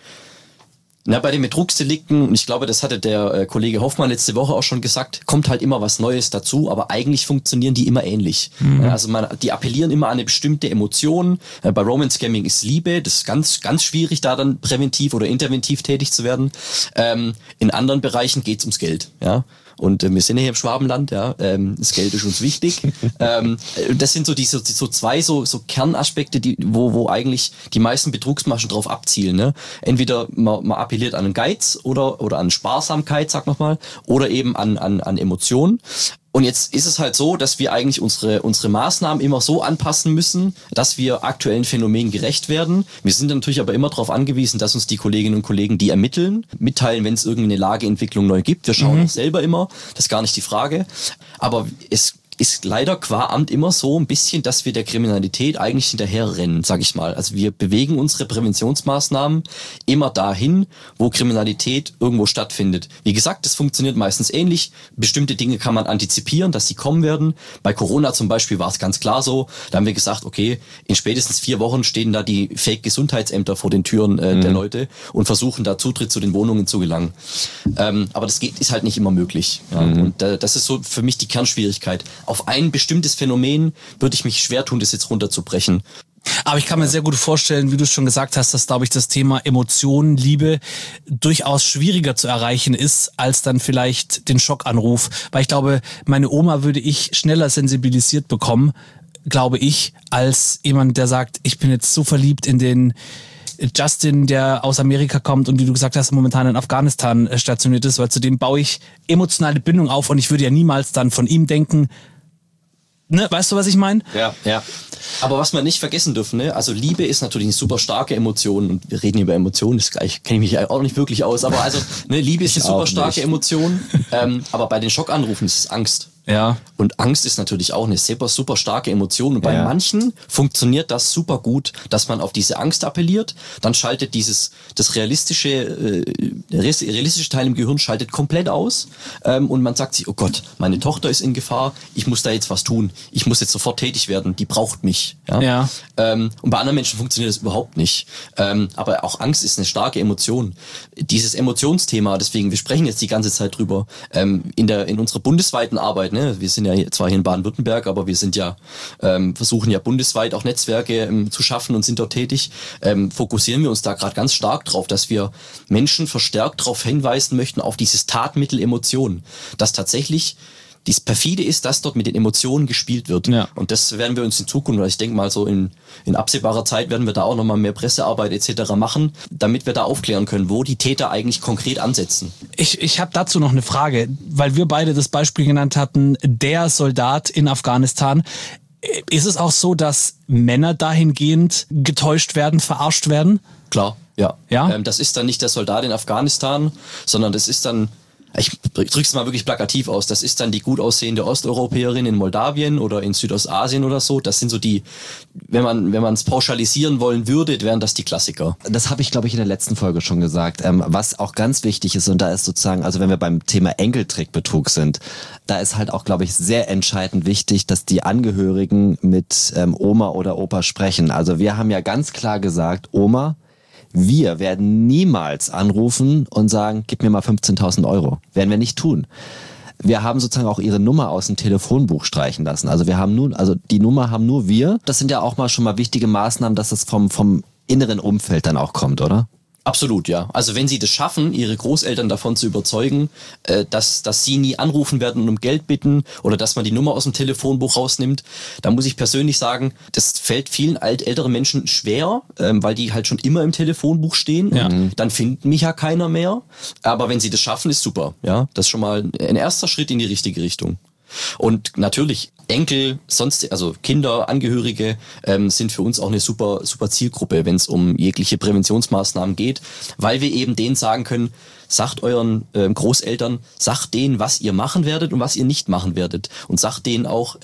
Na, bei den Betrugsdelikten, und ich glaube, das hatte der Kollege Hoffmann letzte Woche auch schon gesagt, kommt halt immer was Neues dazu, aber eigentlich funktionieren die immer ähnlich. Also die appellieren immer an eine bestimmte Emotion. Bei Roman-Scamming ist Liebe, das ist ganz, ganz schwierig, da dann präventiv oder interventiv tätig zu werden. In anderen Bereichen geht's ums Geld, ja. Und wir sind ja hier im Schwabenland, ja. Das Geld ist uns wichtig. Das sind so zwei Kernaspekte, wo eigentlich die meisten Betrugsmaschen drauf abzielen. Ne? Entweder man appelliert an einen Geiz oder an Sparsamkeit, sag noch mal, oder eben an Emotionen. Und jetzt ist es halt so, dass wir eigentlich unsere Maßnahmen immer so anpassen müssen, dass wir aktuellen Phänomenen gerecht werden. Wir sind natürlich aber immer darauf angewiesen, dass uns die Kolleginnen und Kollegen, die ermitteln, mitteilen, wenn es irgendwie eine Lageentwicklung neu gibt. Wir schauen auch selber immer, das ist gar nicht die Frage. Aber es ist leider qua Amt immer so ein bisschen, dass wir der Kriminalität eigentlich hinterherrennen, sag ich mal. Also wir bewegen unsere Präventionsmaßnahmen immer dahin, wo Kriminalität irgendwo stattfindet. Wie gesagt, das funktioniert meistens ähnlich. Bestimmte Dinge kann man antizipieren, dass sie kommen werden. Bei Corona zum Beispiel war es ganz klar so. Da haben wir gesagt, okay, in spätestens 4 Wochen stehen da die Fake-Gesundheitsämter vor den Türen der Leute und versuchen da Zutritt zu den Wohnungen zu gelangen. Aber das ist halt nicht immer möglich. Ja. Und das ist so für mich die Kernschwierigkeit. Auf ein bestimmtes Phänomen würde ich mich schwer tun, das jetzt runterzubrechen. Aber ich kann mir sehr gut vorstellen, wie du schon gesagt hast, dass, glaube ich, das Thema Emotionen, Liebe durchaus schwieriger zu erreichen ist, als dann vielleicht den Schockanruf. Weil ich glaube, meine Oma würde ich schneller sensibilisiert bekommen, glaube ich, als jemand, der sagt, ich bin jetzt so verliebt in den Justin, der aus Amerika kommt und wie du gesagt hast, momentan in Afghanistan stationiert ist, weil zu dem baue ich emotionale Bindung auf und ich würde ja niemals dann von ihm denken, ne, weißt du, was ich meine? Ja. Aber was wir nicht vergessen dürfen, ne, also Liebe ist natürlich eine super starke Emotion und wir reden über Emotionen, das kenne ich mich auch nicht wirklich aus, aber also, ne, Liebe ist eine super starke Emotion, aber bei den Schockanrufen ist es Angst. Ja. Und Angst ist natürlich auch eine super starke Emotion. Und bei manchen funktioniert das super gut, dass man auf diese Angst appelliert. Dann schaltet das realistische Teil im Gehirn schaltet komplett aus. Und man sagt sich, oh Gott, meine Tochter ist in Gefahr. Ich muss da jetzt was tun. Ich muss jetzt sofort tätig werden. Die braucht mich. Ja. Und bei anderen Menschen funktioniert das überhaupt nicht. Aber auch Angst ist eine starke Emotion. Dieses Emotionsthema, deswegen, wir sprechen jetzt die ganze Zeit drüber, in unserer bundesweiten Arbeit, ne? Wir sind ja zwar hier in Baden-Württemberg, aber wir sind ja versuchen ja bundesweit auch Netzwerke zu schaffen und sind dort tätig. Fokussieren wir uns da gerade ganz stark drauf, dass wir Menschen verstärkt darauf hinweisen möchten, auf dieses Tatmittel Emotionen. Dass tatsächlich dies perfide ist, dass dort mit den Emotionen gespielt wird. Ja. Und das werden wir uns in Zukunft, ich denke mal so in absehbarer Zeit werden wir da auch nochmal mehr Pressearbeit etc. machen, damit wir da aufklären können, wo die Täter eigentlich konkret ansetzen. Ich habe dazu noch eine Frage, weil wir beide das Beispiel genannt hatten, der Soldat in Afghanistan. Ist es auch so, dass Männer dahingehend getäuscht werden, verarscht werden? Klar, ja. Das ist dann nicht der Soldat in Afghanistan, sondern das ist dann, ich drück's mal wirklich plakativ aus, das ist dann die gut aussehende Osteuropäerin in Moldawien oder in Südostasien oder so. Das sind so die, wenn man es pauschalisieren wollen würde, wären das die Klassiker. Das habe ich, glaube ich, in der letzten Folge schon gesagt. Was auch ganz wichtig ist, und da ist sozusagen, also wenn wir beim Thema Enkeltrickbetrug sind, da ist halt auch, glaube ich, sehr entscheidend wichtig, dass die Angehörigen mit Oma oder Opa sprechen. Also wir haben ja ganz klar gesagt, Oma, wir werden niemals anrufen und sagen, gib mir mal 15.000 Euro. Werden wir nicht tun. Wir haben sozusagen auch ihre Nummer aus dem Telefonbuch streichen lassen. Also die Nummer haben nur wir. Das sind ja auch mal schon mal wichtige Maßnahmen, dass das vom inneren Umfeld dann auch kommt, oder? Absolut, ja. Also wenn sie das schaffen, ihre Großeltern davon zu überzeugen, dass sie nie anrufen werden und um Geld bitten oder dass man die Nummer aus dem Telefonbuch rausnimmt, dann muss ich persönlich sagen, das fällt vielen älteren Menschen schwer, weil die halt schon immer im Telefonbuch stehen. Ja. Und dann findet mich ja keiner mehr. Aber wenn sie das schaffen, ist super. Ja, das ist schon mal ein erster Schritt in die richtige Richtung. Und natürlich Enkel, also Kinder, Angehörige sind für uns auch eine super Zielgruppe, wenn es um jegliche Präventionsmaßnahmen geht, weil wir eben denen sagen können, sagt euren Großeltern, sagt denen, was ihr machen werdet und was ihr nicht machen werdet. Und sagt denen auch,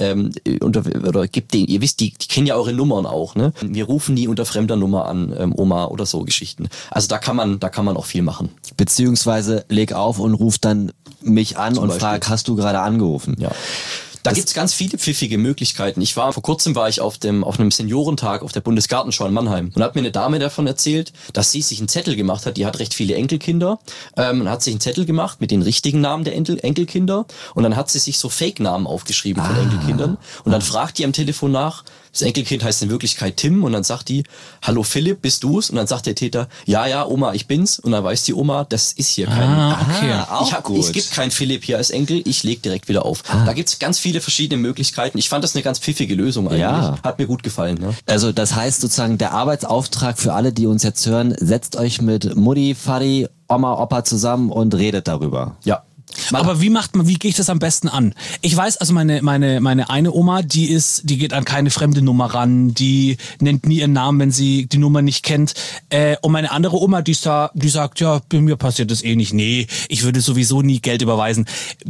oder gebt denen, ihr wisst, die kennen ja eure Nummern auch, ne? Wir rufen nie unter fremder Nummer an, Oma oder so Geschichten. Also da kann man auch viel machen. Beziehungsweise leg auf und ruf dann mich an und frag, hast du gerade angerufen? Ja. Da gibt's ganz viele pfiffige Möglichkeiten. Vor kurzem war ich auf einem Seniorentag auf der Bundesgartenschau in Mannheim und hat mir eine Dame davon erzählt, dass sie sich einen Zettel gemacht hat. Die hat recht viele Enkelkinder und hat sich einen Zettel gemacht mit den richtigen Namen der Enkelkinder und dann hat sie sich so Fake-Namen aufgeschrieben von Enkelkindern und dann fragt die am Telefon nach, das Enkelkind heißt in Wirklichkeit Tim und dann sagt die, hallo Philipp, bist du's? Und dann sagt der Täter, ja, Oma, ich bin's. Und dann weiß die Oma, das ist hier kein... Okay. Es gibt keinen Philipp hier als Enkel, ich leg direkt wieder auf. Da gibt's ganz viele verschiedene Möglichkeiten. Ich fand das eine ganz pfiffige Lösung eigentlich. Ja. Hat mir gut gefallen. Ne? Also das heißt sozusagen, der Arbeitsauftrag für alle, die uns jetzt hören, setzt euch mit Mutti, Vati, Oma, Opa zusammen und redet darüber. Ja. Aber wie gehe ich das am besten an? Ich weiß, also meine eine Oma, die geht an keine fremde Nummer ran, die nennt nie ihren Namen, wenn sie die Nummer nicht kennt. Und meine andere Oma, die sagt, ja, bei mir passiert das eh nicht. Nee, ich würde sowieso nie Geld überweisen.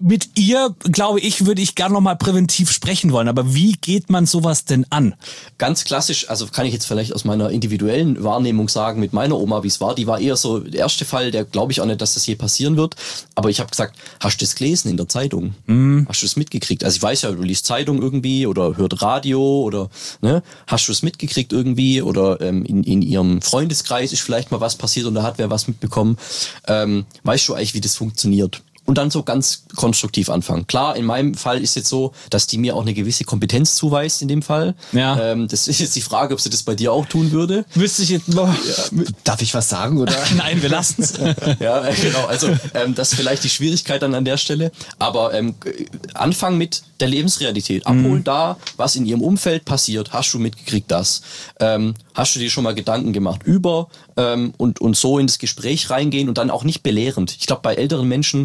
mit ihr, glaube ich, würde ich gerne nochmal präventiv sprechen wollen. Aber wie geht man sowas denn an? Ganz klassisch, also kann ich jetzt vielleicht aus meiner individuellen Wahrnehmung sagen, mit meiner Oma, wie es war. Die war eher so der erste Fall, der glaube ich auch nicht, dass das je passieren wird. Aber ich habe gesagt, hast du das gelesen in der Zeitung? Hast du das mitgekriegt? Also ich weiß ja, du liest Zeitung irgendwie oder hört Radio oder ne? Hast du das mitgekriegt irgendwie? Oder in ihrem Freundeskreis ist vielleicht mal was passiert und da hat wer was mitbekommen. Weißt du eigentlich, wie das funktioniert? Und dann so ganz konstruktiv anfangen. Klar, in meinem Fall ist jetzt so, dass die mir auch eine gewisse Kompetenz zuweist in dem Fall. Ja. Das ist jetzt die Frage, ob sie das bei dir auch tun würde. Wüsste ich jetzt noch. Darf ich was sagen, oder? Nein, wir lassen es. Ja, genau. Also das ist vielleicht die Schwierigkeit dann an der Stelle. Aber anfangen mit der Lebensrealität. Abholen da, was in ihrem Umfeld passiert. Hast du mitgekriegt das? Hast du dir schon mal Gedanken gemacht über und so in das Gespräch reingehen und dann auch nicht belehrend. Ich glaube, bei älteren Menschen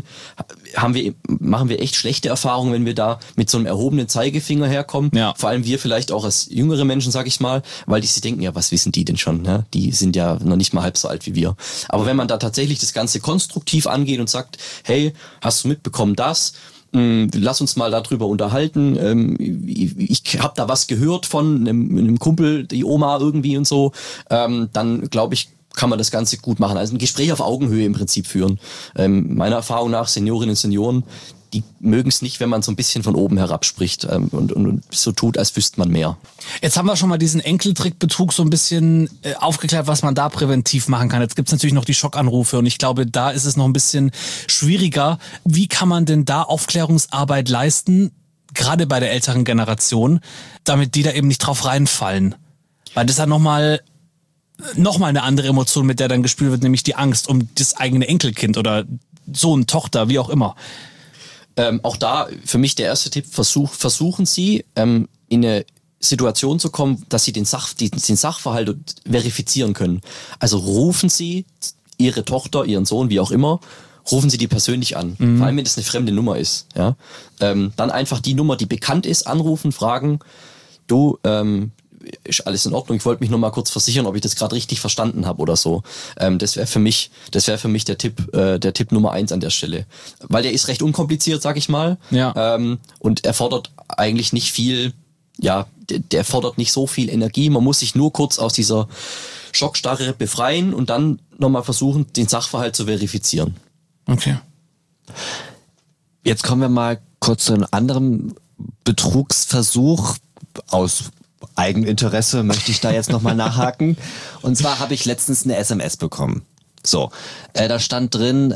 machen wir echt schlechte Erfahrungen, wenn wir da mit so einem erhobenen Zeigefinger herkommen. Ja. Vor allem wir vielleicht auch als jüngere Menschen, sag ich mal, weil die sich denken, ja, was wissen die denn schon? Ne? Die sind ja noch nicht mal halb so alt wie wir. Aber wenn man da tatsächlich das Ganze konstruktiv angeht und sagt, hey, hast du mitbekommen das? Lass uns mal darüber unterhalten. Ich habe da was gehört von einem Kumpel, die Oma irgendwie und so. Dann glaube ich, kann man das Ganze gut machen. Also ein Gespräch auf Augenhöhe im Prinzip führen. Meiner Erfahrung nach, Seniorinnen und Senioren, die mögen es nicht, wenn man so ein bisschen von oben herab spricht und so tut, als wüsste man mehr. Jetzt haben wir schon mal diesen Enkeltrickbetrug so ein bisschen aufgeklärt, was man da präventiv machen kann. Jetzt gibt's natürlich noch die Schockanrufe und ich glaube, da ist es noch ein bisschen schwieriger. Wie kann man denn da Aufklärungsarbeit leisten, gerade bei der älteren Generation, damit die da eben nicht drauf reinfallen? Weil das ist ja nochmal eine andere Emotion, mit der dann gespielt wird, nämlich die Angst um das eigene Enkelkind oder Sohn, Tochter, wie auch immer. Auch da für mich der erste Tipp, versuchen Sie in eine Situation zu kommen, dass Sie den Sachverhalt verifizieren können. Also rufen Sie Ihre Tochter, Ihren Sohn, wie auch immer, rufen Sie die persönlich an. Vor allem, wenn das eine fremde Nummer ist. Ja? Dann einfach die Nummer, die bekannt ist, anrufen, fragen, du, ist alles in Ordnung? Ich wollte mich nur mal kurz versichern, ob ich das gerade richtig verstanden habe oder so. Das wäre für mich der Tipp Nummer 1 an der Stelle. Weil der ist recht unkompliziert, sag ich mal. Ja. Und er fordert eigentlich nicht viel, der fordert nicht so viel Energie. Man muss sich nur kurz aus dieser Schockstarre befreien und dann nochmal versuchen, den Sachverhalt zu verifizieren. Okay. Jetzt kommen wir mal kurz zu einem anderen Betrugsversuch aus Eigeninteresse, möchte ich da jetzt nochmal nachhaken. Und zwar habe ich letztens eine SMS bekommen. So, da stand drin,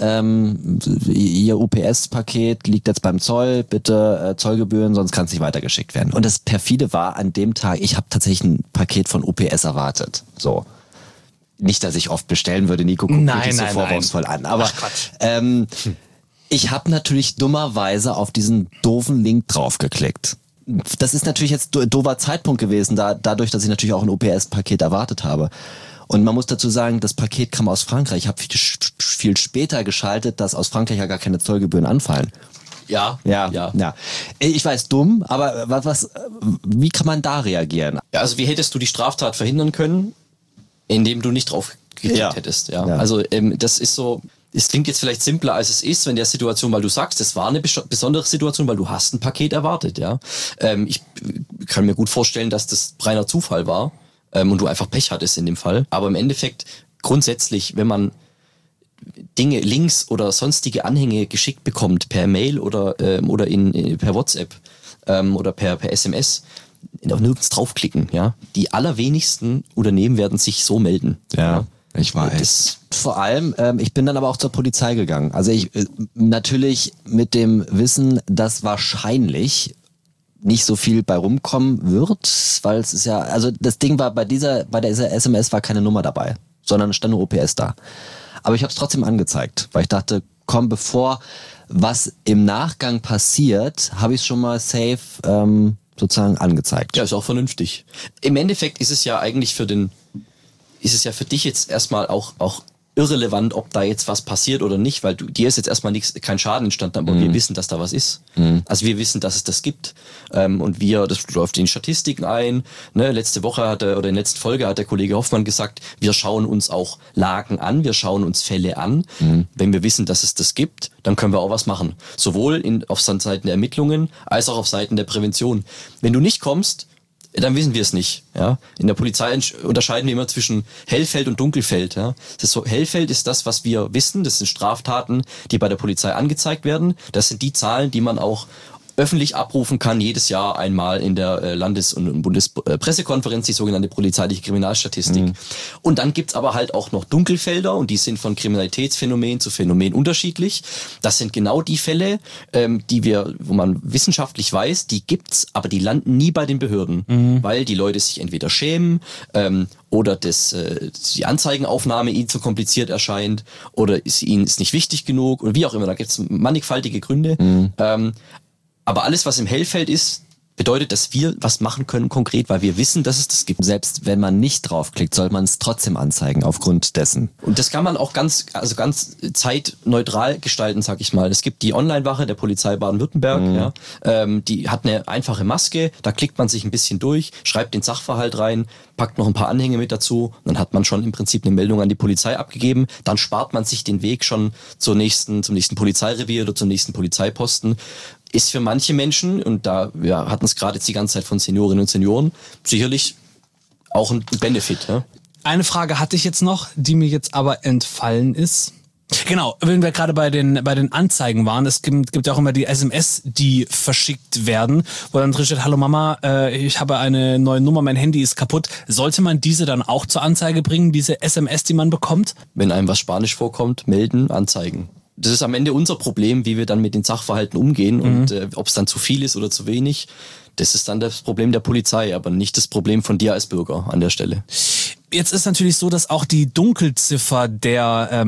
Ihr UPS-Paket liegt jetzt beim Zoll, bitte Zollgebühren, sonst kann es nicht weitergeschickt werden. Und das perfide war an dem Tag, ich habe tatsächlich ein Paket von UPS erwartet. So. Nicht, dass ich oft bestellen würde, Nico guckt mich so vorwurfsvoll an. Aber ich habe natürlich dummerweise auf diesen doofen Link draufgeklickt. Das ist natürlich jetzt ein doofer Zeitpunkt gewesen, dadurch, dass ich natürlich auch ein OPS-Paket erwartet habe. Und man muss dazu sagen, das Paket kam aus Frankreich. Ich habe viel später geschaltet, dass aus Frankreich ja gar keine Zollgebühren anfallen. Ja. Ich weiß, dumm, aber wie kann man da reagieren? Ja, also wie hättest du die Straftat verhindern können, indem du nicht drauf geklickt hättest? Ja. Also das ist so... Es klingt jetzt vielleicht simpler, als es ist, wenn der Situation, weil du sagst, es war eine besondere Situation, weil du hast ein Paket erwartet, ja. Ich kann mir gut vorstellen, dass das reiner Zufall war und du einfach Pech hattest in dem Fall. Aber im Endeffekt, grundsätzlich, wenn man Dinge, Links oder sonstige Anhänge geschickt bekommt per Mail oder per WhatsApp oder per SMS, auf nirgends draufklicken, ja. Die allerwenigsten Unternehmen werden sich so melden. Ja. Ich weiß. Vor allem, ich bin dann aber auch zur Polizei gegangen. Also ich natürlich mit dem Wissen, dass wahrscheinlich nicht so viel bei rumkommen wird, weil es ist ja, also das Ding war bei dieser SMS war keine Nummer dabei, sondern stand nur OPS da. Aber ich habe es trotzdem angezeigt, weil ich dachte, komm, bevor was im Nachgang passiert, habe ich es schon mal safe sozusagen angezeigt. Ja, ist auch vernünftig. Im Endeffekt ist es ja eigentlich für dich jetzt erstmal auch irrelevant, ob da jetzt was passiert oder nicht, weil dir ist jetzt erstmal kein Schaden entstanden, aber wir wissen, dass da was ist. Also wir wissen, dass es das gibt. Und das läuft in Statistiken ein. Ne, letzte Woche in der letzten Folge hat der Kollege Hoffmann gesagt, wir schauen uns auch Lagen an, wir schauen uns Fälle an. Wenn wir wissen, dass es das gibt, dann können wir auch was machen. Sowohl auf Seiten der Ermittlungen als auch auf Seiten der Prävention. Wenn du nicht kommst, dann wissen wir es nicht. Ja? In der Polizei unterscheiden wir immer zwischen Hellfeld und Dunkelfeld. Ja? Das ist so, Hellfeld ist das, was wir wissen. Das sind Straftaten, die bei der Polizei angezeigt werden. Das sind die Zahlen, die man auch öffentlich abrufen kann, jedes Jahr einmal in der Landes- und Bundespressekonferenz, die sogenannte polizeiliche Kriminalstatistik. Und dann gibt's aber halt auch noch Dunkelfelder und die sind von Kriminalitätsphänomen zu Phänomen unterschiedlich. Das sind genau die Fälle, wo man wissenschaftlich weiß, die gibt's, aber die landen nie bei den Behörden, weil die Leute sich entweder schämen oder die Anzeigenaufnahme ihnen zu kompliziert erscheint oder ihnen ist nicht wichtig genug oder wie auch immer. Da gibt's mannigfaltige Gründe. Aber alles, was im Hellfeld ist, bedeutet, dass wir was machen können konkret, weil wir wissen, dass es das gibt. Selbst wenn man nicht draufklickt, soll man es trotzdem anzeigen aufgrund dessen. Und das kann man auch ganz zeitneutral gestalten, sag ich mal. Es gibt die Online-Wache der Polizei Baden-Württemberg, die hat eine einfache Maske, da klickt man sich ein bisschen durch, schreibt den Sachverhalt rein, packt noch ein paar Anhänge mit dazu, dann hat man schon im Prinzip eine Meldung an die Polizei abgegeben, dann spart man sich den Weg schon zum nächsten Polizeirevier oder zum nächsten Polizeiposten. Ist für manche Menschen, und wir hatten es gerade jetzt die ganze Zeit von Seniorinnen und Senioren, sicherlich auch ein Benefit. Ja? Eine Frage hatte ich jetzt noch, die mir jetzt aber entfallen ist. Genau, wenn wir gerade bei den Anzeigen waren, es gibt ja auch immer die SMS, die verschickt werden, wo dann drin steht, hallo Mama, ich habe eine neue Nummer, mein Handy ist kaputt. Sollte man diese dann auch zur Anzeige bringen, diese SMS, die man bekommt? Wenn einem was Spanisch vorkommt, melden, anzeigen. Das ist am Ende unser Problem, wie wir dann mit den Sachverhalten umgehen und ob es dann zu viel ist oder zu wenig. Das ist dann das Problem der Polizei, aber nicht das Problem von dir als Bürger an der Stelle. Jetzt ist natürlich so, dass auch die Dunkelziffer der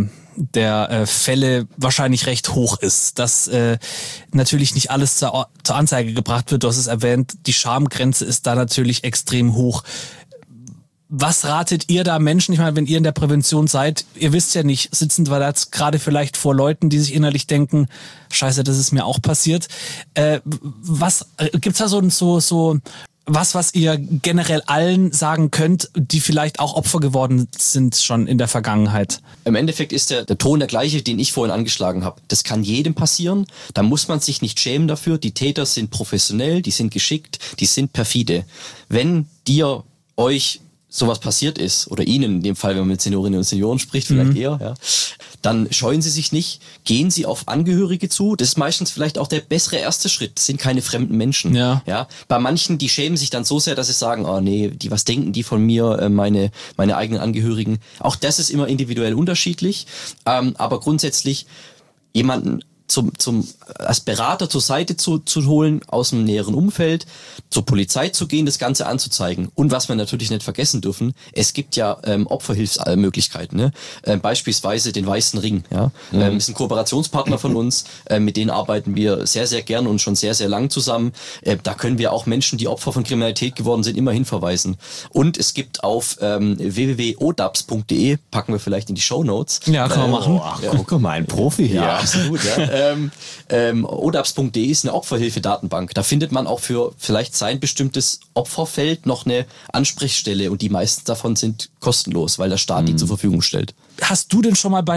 Fälle wahrscheinlich recht hoch ist, dass natürlich nicht alles zur Anzeige gebracht wird. Du hast es erwähnt, die Schamgrenze ist da natürlich extrem hoch. Was ratet ihr da Menschen? Ich meine, wenn ihr in der Prävention seid, ihr wisst ja nicht, sitzen wir da jetzt gerade vielleicht vor Leuten, die sich innerlich denken, scheiße, das ist mir auch passiert. Gibt's da so was ihr generell allen sagen könnt, die vielleicht auch Opfer geworden sind schon in der Vergangenheit? Im Endeffekt ist der Ton der gleiche, den ich vorhin angeschlagen habe. Das kann jedem passieren. Da muss man sich nicht schämen dafür. Die Täter sind professionell, die sind geschickt, die sind perfide. Wenn euch sowas passiert ist, oder Ihnen in dem Fall, wenn man mit Seniorinnen und Senioren spricht, vielleicht eher, ja, dann scheuen Sie sich nicht, gehen Sie auf Angehörige zu. Das ist meistens vielleicht auch der bessere erste Schritt. Das sind keine fremden Menschen. Ja. Bei manchen, die schämen sich dann so sehr, dass sie sagen, oh nee, was denken die von mir, meine eigenen Angehörigen. Auch das ist immer individuell unterschiedlich. Aber grundsätzlich jemanden als Berater zur Seite zu holen, aus dem näheren Umfeld, zur Polizei zu gehen, das Ganze anzuzeigen. Und was wir natürlich nicht vergessen dürfen, es gibt ja Opferhilfsmöglichkeiten. Ne? Beispielsweise den Weißen Ring. Ja? Ist ein Kooperationspartner von uns, mit denen arbeiten wir sehr, sehr gern und schon sehr, sehr lang zusammen. Da können wir auch Menschen, die Opfer von Kriminalität geworden sind, immer hinverweisen. Und es gibt auf www.odaps.de, packen wir vielleicht in die Shownotes. Ja, kann man machen. Guck mal, ein Profi hier. Ja, absolut. Ja. odaps.de ist eine Opferhilfe-Datenbank. Da findet man auch für vielleicht sein bestimmtes Opferfeld noch eine Ansprechstelle und die meisten davon sind kostenlos, weil der Staat die zur Verfügung stellt. Hast du denn schon mal bei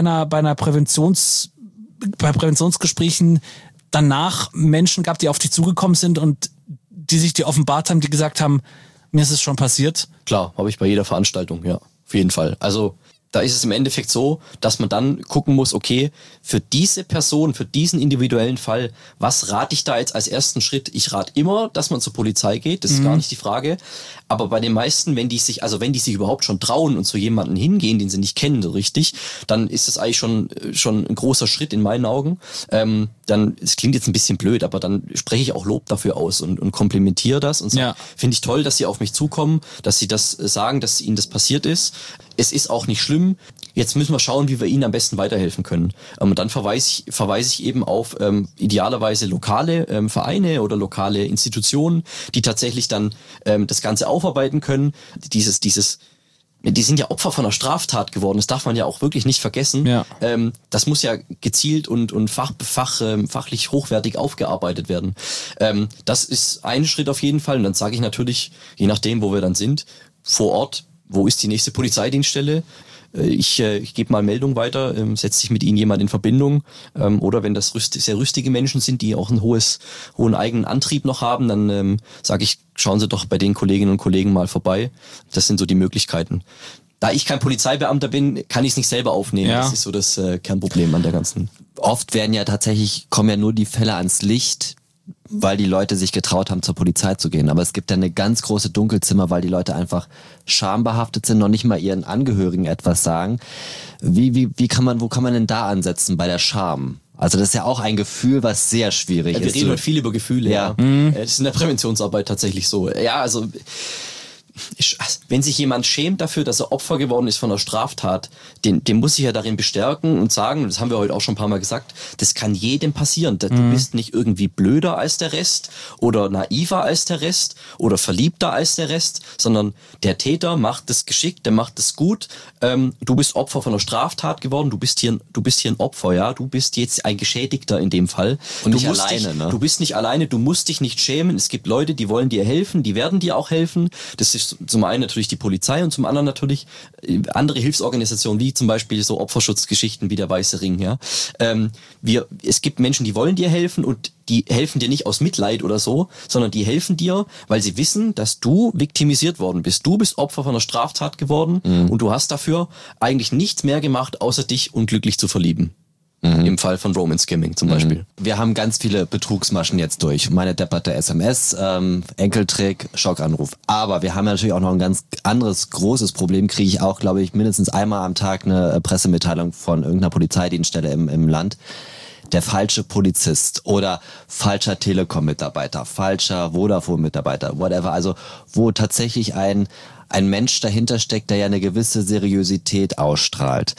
Präventionsgesprächen danach Menschen gehabt, die auf dich zugekommen sind und die sich dir offenbart haben, die gesagt haben, mir ist es schon passiert? Klar, habe ich bei jeder Veranstaltung, ja, auf jeden Fall. Also da ist es im Endeffekt so, dass man dann gucken muss, okay, für diese Person, für diesen individuellen Fall, was rate ich da jetzt als ersten Schritt? Ich rate immer, dass man zur Polizei geht, das ist gar nicht die Frage. Aber bei den meisten, wenn die sich überhaupt schon trauen und zu jemandem hingehen, den sie nicht kennen, so richtig, dann ist das eigentlich schon ein großer Schritt in meinen Augen. Es klingt jetzt ein bisschen blöd, aber dann spreche ich auch Lob dafür aus und komplimentiere das und sage, finde ich toll, dass sie auf mich zukommen, dass sie das sagen, dass ihnen das passiert ist. Es ist auch nicht schlimm. Jetzt müssen wir schauen, wie wir ihnen am besten weiterhelfen können. Und dann verweise ich eben auf idealerweise lokale Vereine oder lokale Institutionen, die tatsächlich dann das Ganze aufarbeiten können. die sind ja Opfer von einer Straftat geworden. Das darf man ja auch wirklich nicht vergessen. Ja. Das muss ja gezielt und fachlich hochwertig aufgearbeitet werden. Das ist ein Schritt auf jeden Fall. Und dann sage ich natürlich, je nachdem, wo wir dann sind, vor Ort, wo ist die nächste Polizeidienststelle? Ich gebe mal Meldung weiter, setzt sich mit ihnen jemand in Verbindung, oder wenn das sehr rüstige Menschen sind, die auch einen hohen eigenen Antrieb noch haben, dann sage ich, schauen Sie doch bei den Kolleginnen und Kollegen mal vorbei. Das sind so die Möglichkeiten. Da ich kein Polizeibeamter bin, kann ich es nicht selber aufnehmen. Ja. Das ist so das Kernproblem an der ganzen. Oft kommen ja nur die Fälle ans Licht, weil die Leute sich getraut haben, zur Polizei zu gehen. Aber es gibt ja eine ganz große Dunkelzimmer, weil die Leute einfach schambehaftet sind, noch nicht mal ihren Angehörigen etwas sagen. Wo kann man denn da ansetzen bei der Scham? Also das ist ja auch ein Gefühl, was sehr schwierig ist. Wir reden heute viel über Gefühle. Ja. Das ist in der Präventionsarbeit tatsächlich so. Ja, also wenn sich jemand schämt dafür, dass er Opfer geworden ist von einer Straftat, den muss ich ja darin bestärken und sagen, das haben wir heute auch schon ein paar Mal gesagt, das kann jedem passieren. Du bist nicht irgendwie blöder als der Rest oder naiver als der Rest oder verliebter als der Rest, sondern der Täter macht das geschickt, der macht das gut. Du bist Opfer von einer Straftat geworden, du bist hier ein Opfer, ja, du bist jetzt ein Geschädigter in dem Fall. Und nicht alleine, ne? Du bist nicht alleine, du musst dich nicht schämen. Es gibt Leute, die wollen dir helfen, die werden dir auch helfen. Das ist zum einen natürlich die Polizei und zum anderen natürlich andere Hilfsorganisationen, wie zum Beispiel so Opferschutzgeschichten wie der Weiße Ring. Ja, es gibt Menschen, die wollen dir helfen und die helfen dir nicht aus Mitleid oder so, sondern die helfen dir, weil sie wissen, dass du viktimisiert worden bist. Du bist Opfer von einer Straftat geworden und du hast dafür eigentlich nichts mehr gemacht, außer dich unglücklich zu verlieben. Im Fall von Roman Skimming zum Beispiel. Wir haben ganz viele Betrugsmaschen jetzt durch. Meine depperte SMS, Enkeltrick, Schockanruf. Aber wir haben natürlich auch noch ein ganz anderes großes Problem. Kriege ich auch, glaube ich, mindestens einmal am Tag eine Pressemitteilung von irgendeiner Polizeidienststelle im Land. Der falsche Polizist oder falscher Telekom-Mitarbeiter, falscher Vodafone-Mitarbeiter, whatever. Also wo tatsächlich ein Mensch dahinter steckt, der ja eine gewisse Seriosität ausstrahlt.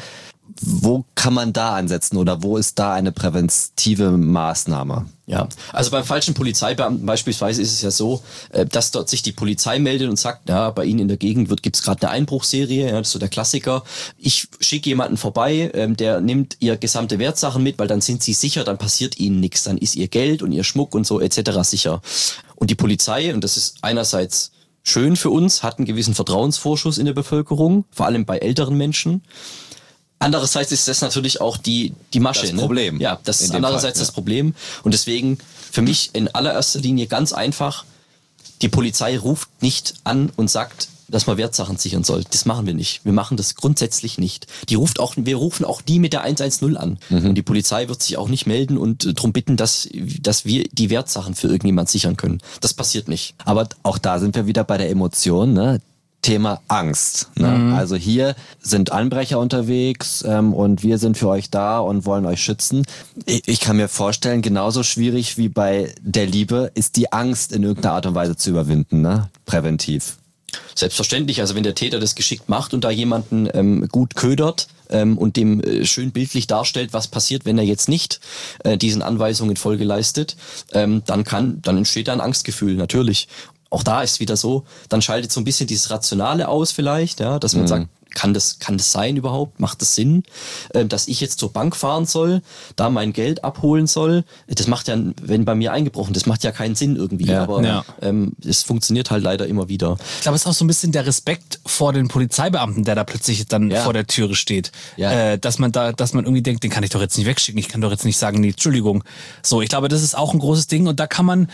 Wo kann man da ansetzen oder wo ist da eine präventive Maßnahme? Ja, also beim falschen Polizeibeamten beispielsweise ist es ja so, dass dort sich die Polizei meldet und sagt, ja, bei Ihnen in der Gegend gibt's gerade eine Einbruchsserie, ja, das ist so der Klassiker. Ich schicke jemanden vorbei, der nimmt ihr gesamte Wertsachen mit, weil dann sind sie sicher, dann passiert ihnen nichts, dann ist ihr Geld und ihr Schmuck und so etc. sicher. Und die Polizei, und das ist einerseits schön für uns, hat einen gewissen Vertrauensvorschuss in der Bevölkerung, vor allem bei älteren Menschen. Andererseits ist das natürlich auch die Masche. Das Problem. Ne? Ja, das ist andererseits das Problem. Und deswegen für mich in allererster Linie ganz einfach, die Polizei ruft nicht an und sagt, dass man Wertsachen sichern soll. Das machen wir nicht. Wir machen das grundsätzlich nicht. Wir rufen auch nie mit der 110 an. Und die Polizei wird sich auch nicht melden und darum bitten, dass wir die Wertsachen für irgendjemand sichern können. Das passiert nicht. Aber auch da sind wir wieder bei der Emotion, ne? Thema Angst. Ne? Also hier sind Einbrecher unterwegs und wir sind für euch da und wollen euch schützen. Ich kann mir vorstellen, genauso schwierig wie bei der Liebe ist die Angst in irgendeiner Art und Weise zu überwinden, ne? Präventiv. Selbstverständlich, also wenn der Täter das geschickt macht und da jemanden gut ködert und dem schön bildlich darstellt, was passiert, wenn er jetzt nicht diesen Anweisungen Folge leistet, dann entsteht da ein Angstgefühl, natürlich. Auch da ist wieder so, dann schaltet so ein bisschen dieses Rationale aus vielleicht, ja, dass man sagt, kann das sein überhaupt? Macht das Sinn, dass ich jetzt zur Bank fahren soll, da mein Geld abholen soll? Das macht ja, wenn bei mir eingebrochen, das macht ja keinen Sinn irgendwie. Ja, aber es funktioniert halt leider immer wieder. Ich glaube, es ist auch so ein bisschen der Respekt vor den Polizeibeamten, der da plötzlich dann vor der Türe steht. Ja. Dass man irgendwie denkt, den kann ich doch jetzt nicht wegschicken. Ich kann doch jetzt nicht sagen, nee, Entschuldigung. So, ich glaube, das ist auch ein großes Ding. Und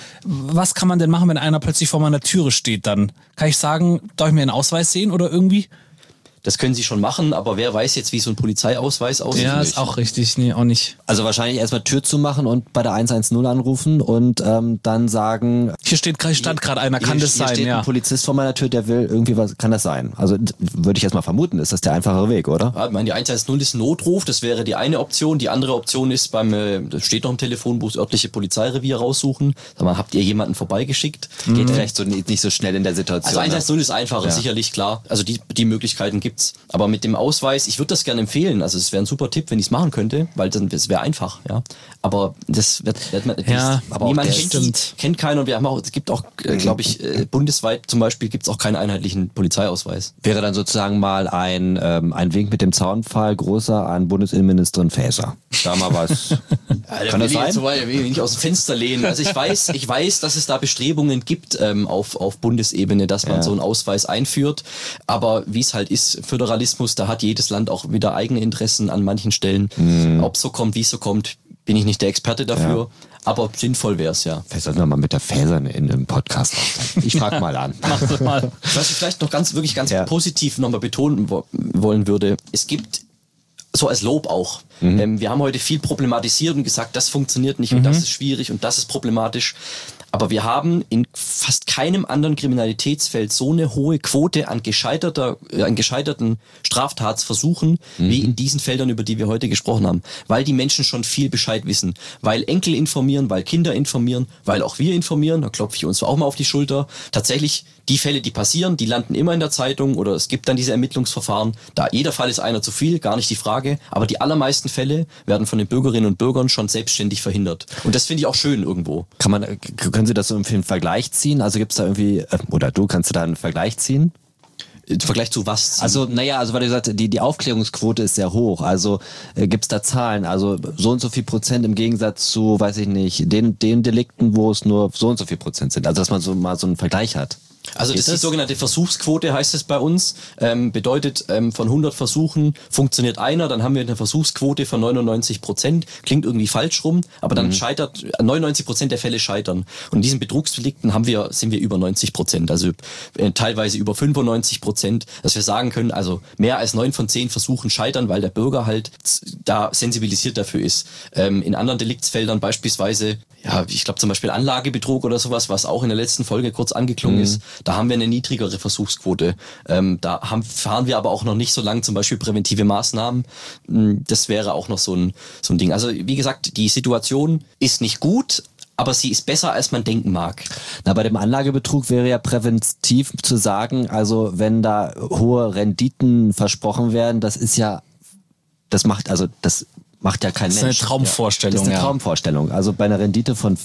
was kann man denn machen, wenn einer plötzlich vor meiner Türe steht? Dann kann ich sagen, darf ich mir einen Ausweis sehen oder irgendwie? Das können sie schon machen, aber wer weiß jetzt, wie so ein Polizeiausweis aussieht? Ja, ist auch richtig. Nee, auch nicht. Also wahrscheinlich erstmal Tür zu machen und bei der 110 anrufen und dann sagen... Hier stand gerade einer, kann das sein? Hier steht ein Polizist vor meiner Tür, der will irgendwie was, kann das sein? Also würde ich erstmal vermuten, ist das der einfachere Weg, oder? Ja, ich meine, die 110 ist ein Notruf, das wäre die eine Option. Die andere Option ist das steht noch im Telefonbuch, das örtliche Polizeirevier raussuchen. Sag mal, habt ihr jemanden vorbeigeschickt? Geht vielleicht so nicht so schnell in der Situation. Also 110 ist einfacher, sicherlich, klar. Also die Möglichkeiten gibt gibt's. Aber mit dem Ausweis, ich würde das gerne empfehlen. Also es wäre ein super Tipp, wenn ich es machen könnte, weil dann es wäre einfach, ja. Aber das wird man aber niemand kennt keiner. Und wir haben auch, es gibt auch, glaube ich, bundesweit zum Beispiel gibt es auch keinen einheitlichen Polizeiausweis. Wäre dann sozusagen mal ein Wink mit dem Zaunpfahl großer an Bundesinnenministerin Faeser. Da mal was. Kann das sein? Will ich nicht aus dem Fenster lehnen. Also ich weiß, dass es da Bestrebungen gibt auf Bundesebene, dass man so einen Ausweis einführt. Aber wie es halt ist, Föderalismus, da hat jedes Land auch wieder eigene Interessen an manchen Stellen. Ob es so kommt, wie es so kommt, bin ich nicht der Experte dafür. Ja. Aber sinnvoll wäre es, ja. Vielleicht sollten wir mal mit der Faeser in einem Podcast aufnehmen. Ich frage mal an. Mach das mal. Was ich vielleicht noch ganz positiv nochmal betonen wollen würde, es gibt so als Lob auch. Wir haben heute viel problematisiert und gesagt, das funktioniert nicht und das ist schwierig und das ist problematisch. Aber wir haben in fast keinem anderen Kriminalitätsfeld so eine hohe Quote an gescheiterten Straftatsversuchen wie in diesen Feldern, über die wir heute gesprochen haben. Weil die Menschen schon viel Bescheid wissen. Weil Enkel informieren, weil Kinder informieren, weil auch wir informieren. Da klopfe ich uns auch mal auf die Schulter. Tatsächlich, die Fälle, die passieren, die landen immer in der Zeitung oder es gibt dann diese Ermittlungsverfahren. Da jeder Fall ist einer zu viel, gar nicht die Frage. Aber die allermeisten Fälle werden von den Bürgerinnen und Bürgern schon selbstständig verhindert. Und das finde ich auch schön irgendwo. Können Sie das so irgendwie einen Vergleich ziehen? Also gibt es da irgendwie, oder kannst du da einen Vergleich ziehen? Im Vergleich zu was? Also, weil du gesagt hast, die Aufklärungsquote ist sehr hoch. Also gibt's da Zahlen? Also so und so viel Prozent im Gegensatz zu, weiß ich nicht, den Delikten, wo es nur so und so viel Prozent sind. Also dass man so mal so einen Vergleich hat. Also das ist die sogenannte Versuchsquote, heißt es bei uns. Bedeutet, von 100 Versuchen funktioniert einer, dann haben wir eine Versuchsquote von 99%. Klingt irgendwie falsch rum, aber dann 99% der Fälle scheitern. Und in diesen Betrugsdelikten sind wir über 90%, also teilweise über 95%, dass wir sagen können, also mehr als 9 von 10 Versuchen scheitern, weil der Bürger halt da sensibilisiert dafür ist. In anderen Deliktsfeldern beispielsweise, ja, ich glaube zum Beispiel Anlagebetrug oder sowas, was auch in der letzten Folge kurz angeklungen ist, da haben wir eine niedrigere Versuchsquote. Fahren wir aber auch noch nicht so lang, zum Beispiel präventive Maßnahmen. Das wäre auch noch so ein Ding. Also wie gesagt, die Situation ist nicht gut, aber sie ist besser, als man denken mag. Na, bei dem Anlagebetrug wäre ja präventiv zu sagen, also wenn da hohe Renditen versprochen werden, das macht ja kein Mensch. Das ist eine Traumvorstellung. Das ist eine Traumvorstellung. Also bei einer Rendite von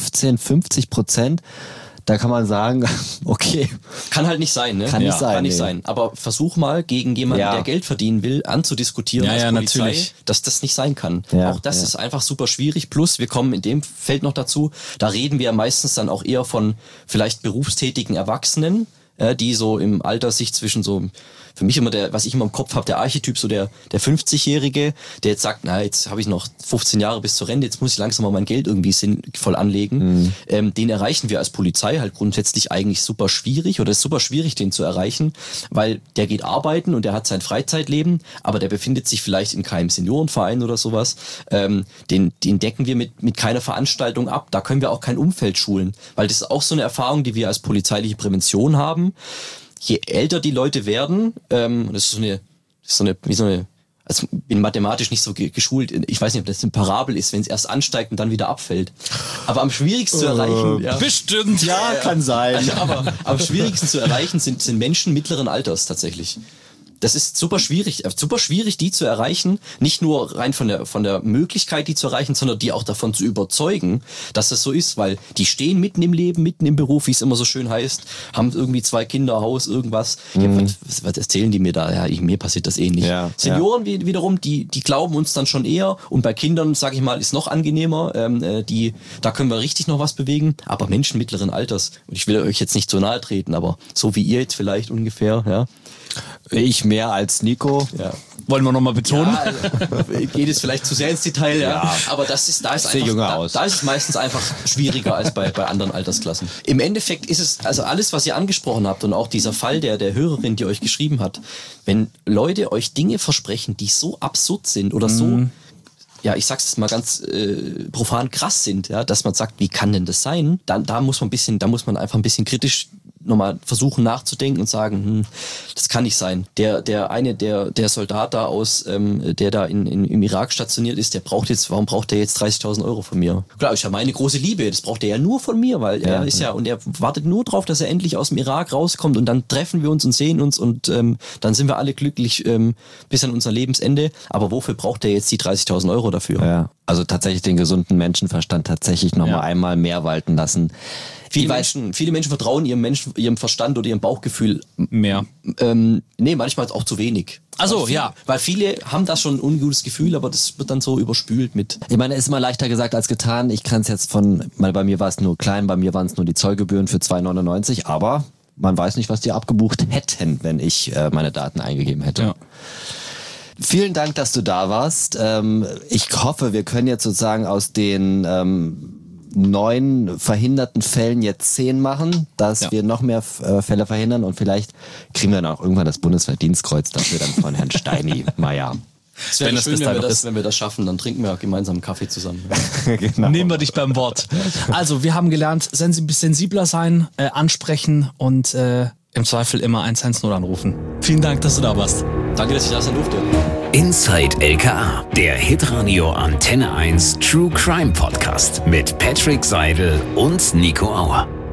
50%, da kann man sagen, okay. Kann halt nicht sein, ne? Kann nicht sein. Aber versuch mal, gegen jemanden, der Geld verdienen will, anzudiskutieren als Polizei, natürlich. dass das nicht sein kann. Ja, auch das ist einfach super schwierig. Plus, wir kommen in dem Feld noch dazu, da reden wir meistens dann auch eher von vielleicht berufstätigen Erwachsenen, die so im Alter sich zwischen so, für mich immer was ich immer im Kopf habe, der Archetyp, so der 50-Jährige, der jetzt sagt, na, jetzt habe ich noch 15 Jahre bis zur Rente, jetzt muss ich langsam mal mein Geld irgendwie sinnvoll anlegen. Den erreichen wir als Polizei halt grundsätzlich eigentlich super schwierig, oder es ist super schwierig, den zu erreichen, weil der geht arbeiten und der hat sein Freizeitleben, aber der befindet sich vielleicht in keinem Seniorenverein oder sowas. Den decken wir mit keiner Veranstaltung ab. Da können wir auch kein Umfeld schulen, weil das ist auch so eine Erfahrung, die wir als polizeiliche Prävention haben. Je älter die Leute werden, das ist also bin mathematisch nicht so geschult, ich weiß nicht, ob das eine Parabel ist, wenn es erst ansteigt und dann wieder abfällt. Aber am schwierigsten zu erreichen... Bestimmt, kann sein. Also, aber am schwierigsten zu erreichen sind Menschen mittleren Alters tatsächlich. Das ist super schwierig, die zu erreichen, nicht nur rein von der Möglichkeit, die zu erreichen, sondern die auch davon zu überzeugen, dass das so ist, weil die stehen mitten im Leben, mitten im Beruf, wie es immer so schön heißt, haben irgendwie 2 Kinder, Haus, irgendwas. Ja, was erzählen die mir da? Ja, mir passiert das eh nicht. Ja, Senioren wiederum, die glauben uns dann schon eher, und bei Kindern, sage ich mal, ist noch angenehmer, da können wir richtig noch was bewegen, aber Menschen mittleren Alters, und ich will euch jetzt nicht so nahe treten, aber so wie ihr jetzt vielleicht ungefähr, ja. Ich mehr als Nico. Ja. Wollen wir nochmal betonen? Ja, geht es vielleicht zu sehr ins Detail, ja. Aber da ist es meistens einfach schwieriger als bei anderen Altersklassen. Im Endeffekt ist es, also alles, was ihr angesprochen habt und auch dieser Fall der Hörerin, die euch geschrieben hat, wenn Leute euch Dinge versprechen, die so absurd sind oder so, ja, ich sag's jetzt mal ganz profan krass sind, ja, dass man sagt, wie kann denn das sein? Da muss man einfach ein bisschen kritisch nochmal versuchen nachzudenken und sagen, das kann nicht sein. Der Soldat da der da im Irak stationiert ist, warum braucht der jetzt 30.000 Euro von mir? Klar, ist ja meine große Liebe, das braucht er ja nur von mir, weil er ist und er wartet nur drauf, dass er endlich aus dem Irak rauskommt und dann treffen wir uns und sehen uns und dann sind wir alle glücklich bis an unser Lebensende. Aber wofür braucht er jetzt die 30.000 Euro dafür? Ja, also tatsächlich den gesunden Menschenverstand tatsächlich nochmal einmal mehr walten lassen. Viele Menschen vertrauen ihrem Verstand oder ihrem Bauchgefühl mehr. Manchmal auch zu wenig. Also Weil viele haben da schon ein ungutes Gefühl, aber das wird dann so überspült mit. Ich meine, ist immer leichter gesagt als getan. Ich kann es jetzt bei mir war es nur klein, bei mir waren es nur die Zollgebühren für 2,99, aber man weiß nicht, was die abgebucht hätten, wenn ich meine Daten eingegeben hätte. Ja. Vielen Dank, dass du da warst. Ich hoffe, wir können jetzt sozusagen aus den 9 verhinderten Fällen jetzt 10 machen, dass wir noch mehr Fälle verhindern und vielleicht kriegen wir dann auch irgendwann das Bundesverdienstkreuz dafür dann von Herrn Steinmeier. Es wäre schön, wenn wir das schaffen, dann trinken wir gemeinsam einen Kaffee zusammen. Genau. Nehmen wir dich beim Wort. Also, wir haben gelernt, sensibler sein, ansprechen und im Zweifel immer 110 anrufen. Vielen Dank, dass du da warst. Danke, dass ich da sein durfte. Inside LKA, der Hitradio Antenne 1 True Crime Podcast mit Patrick Seidel und Nico Auer.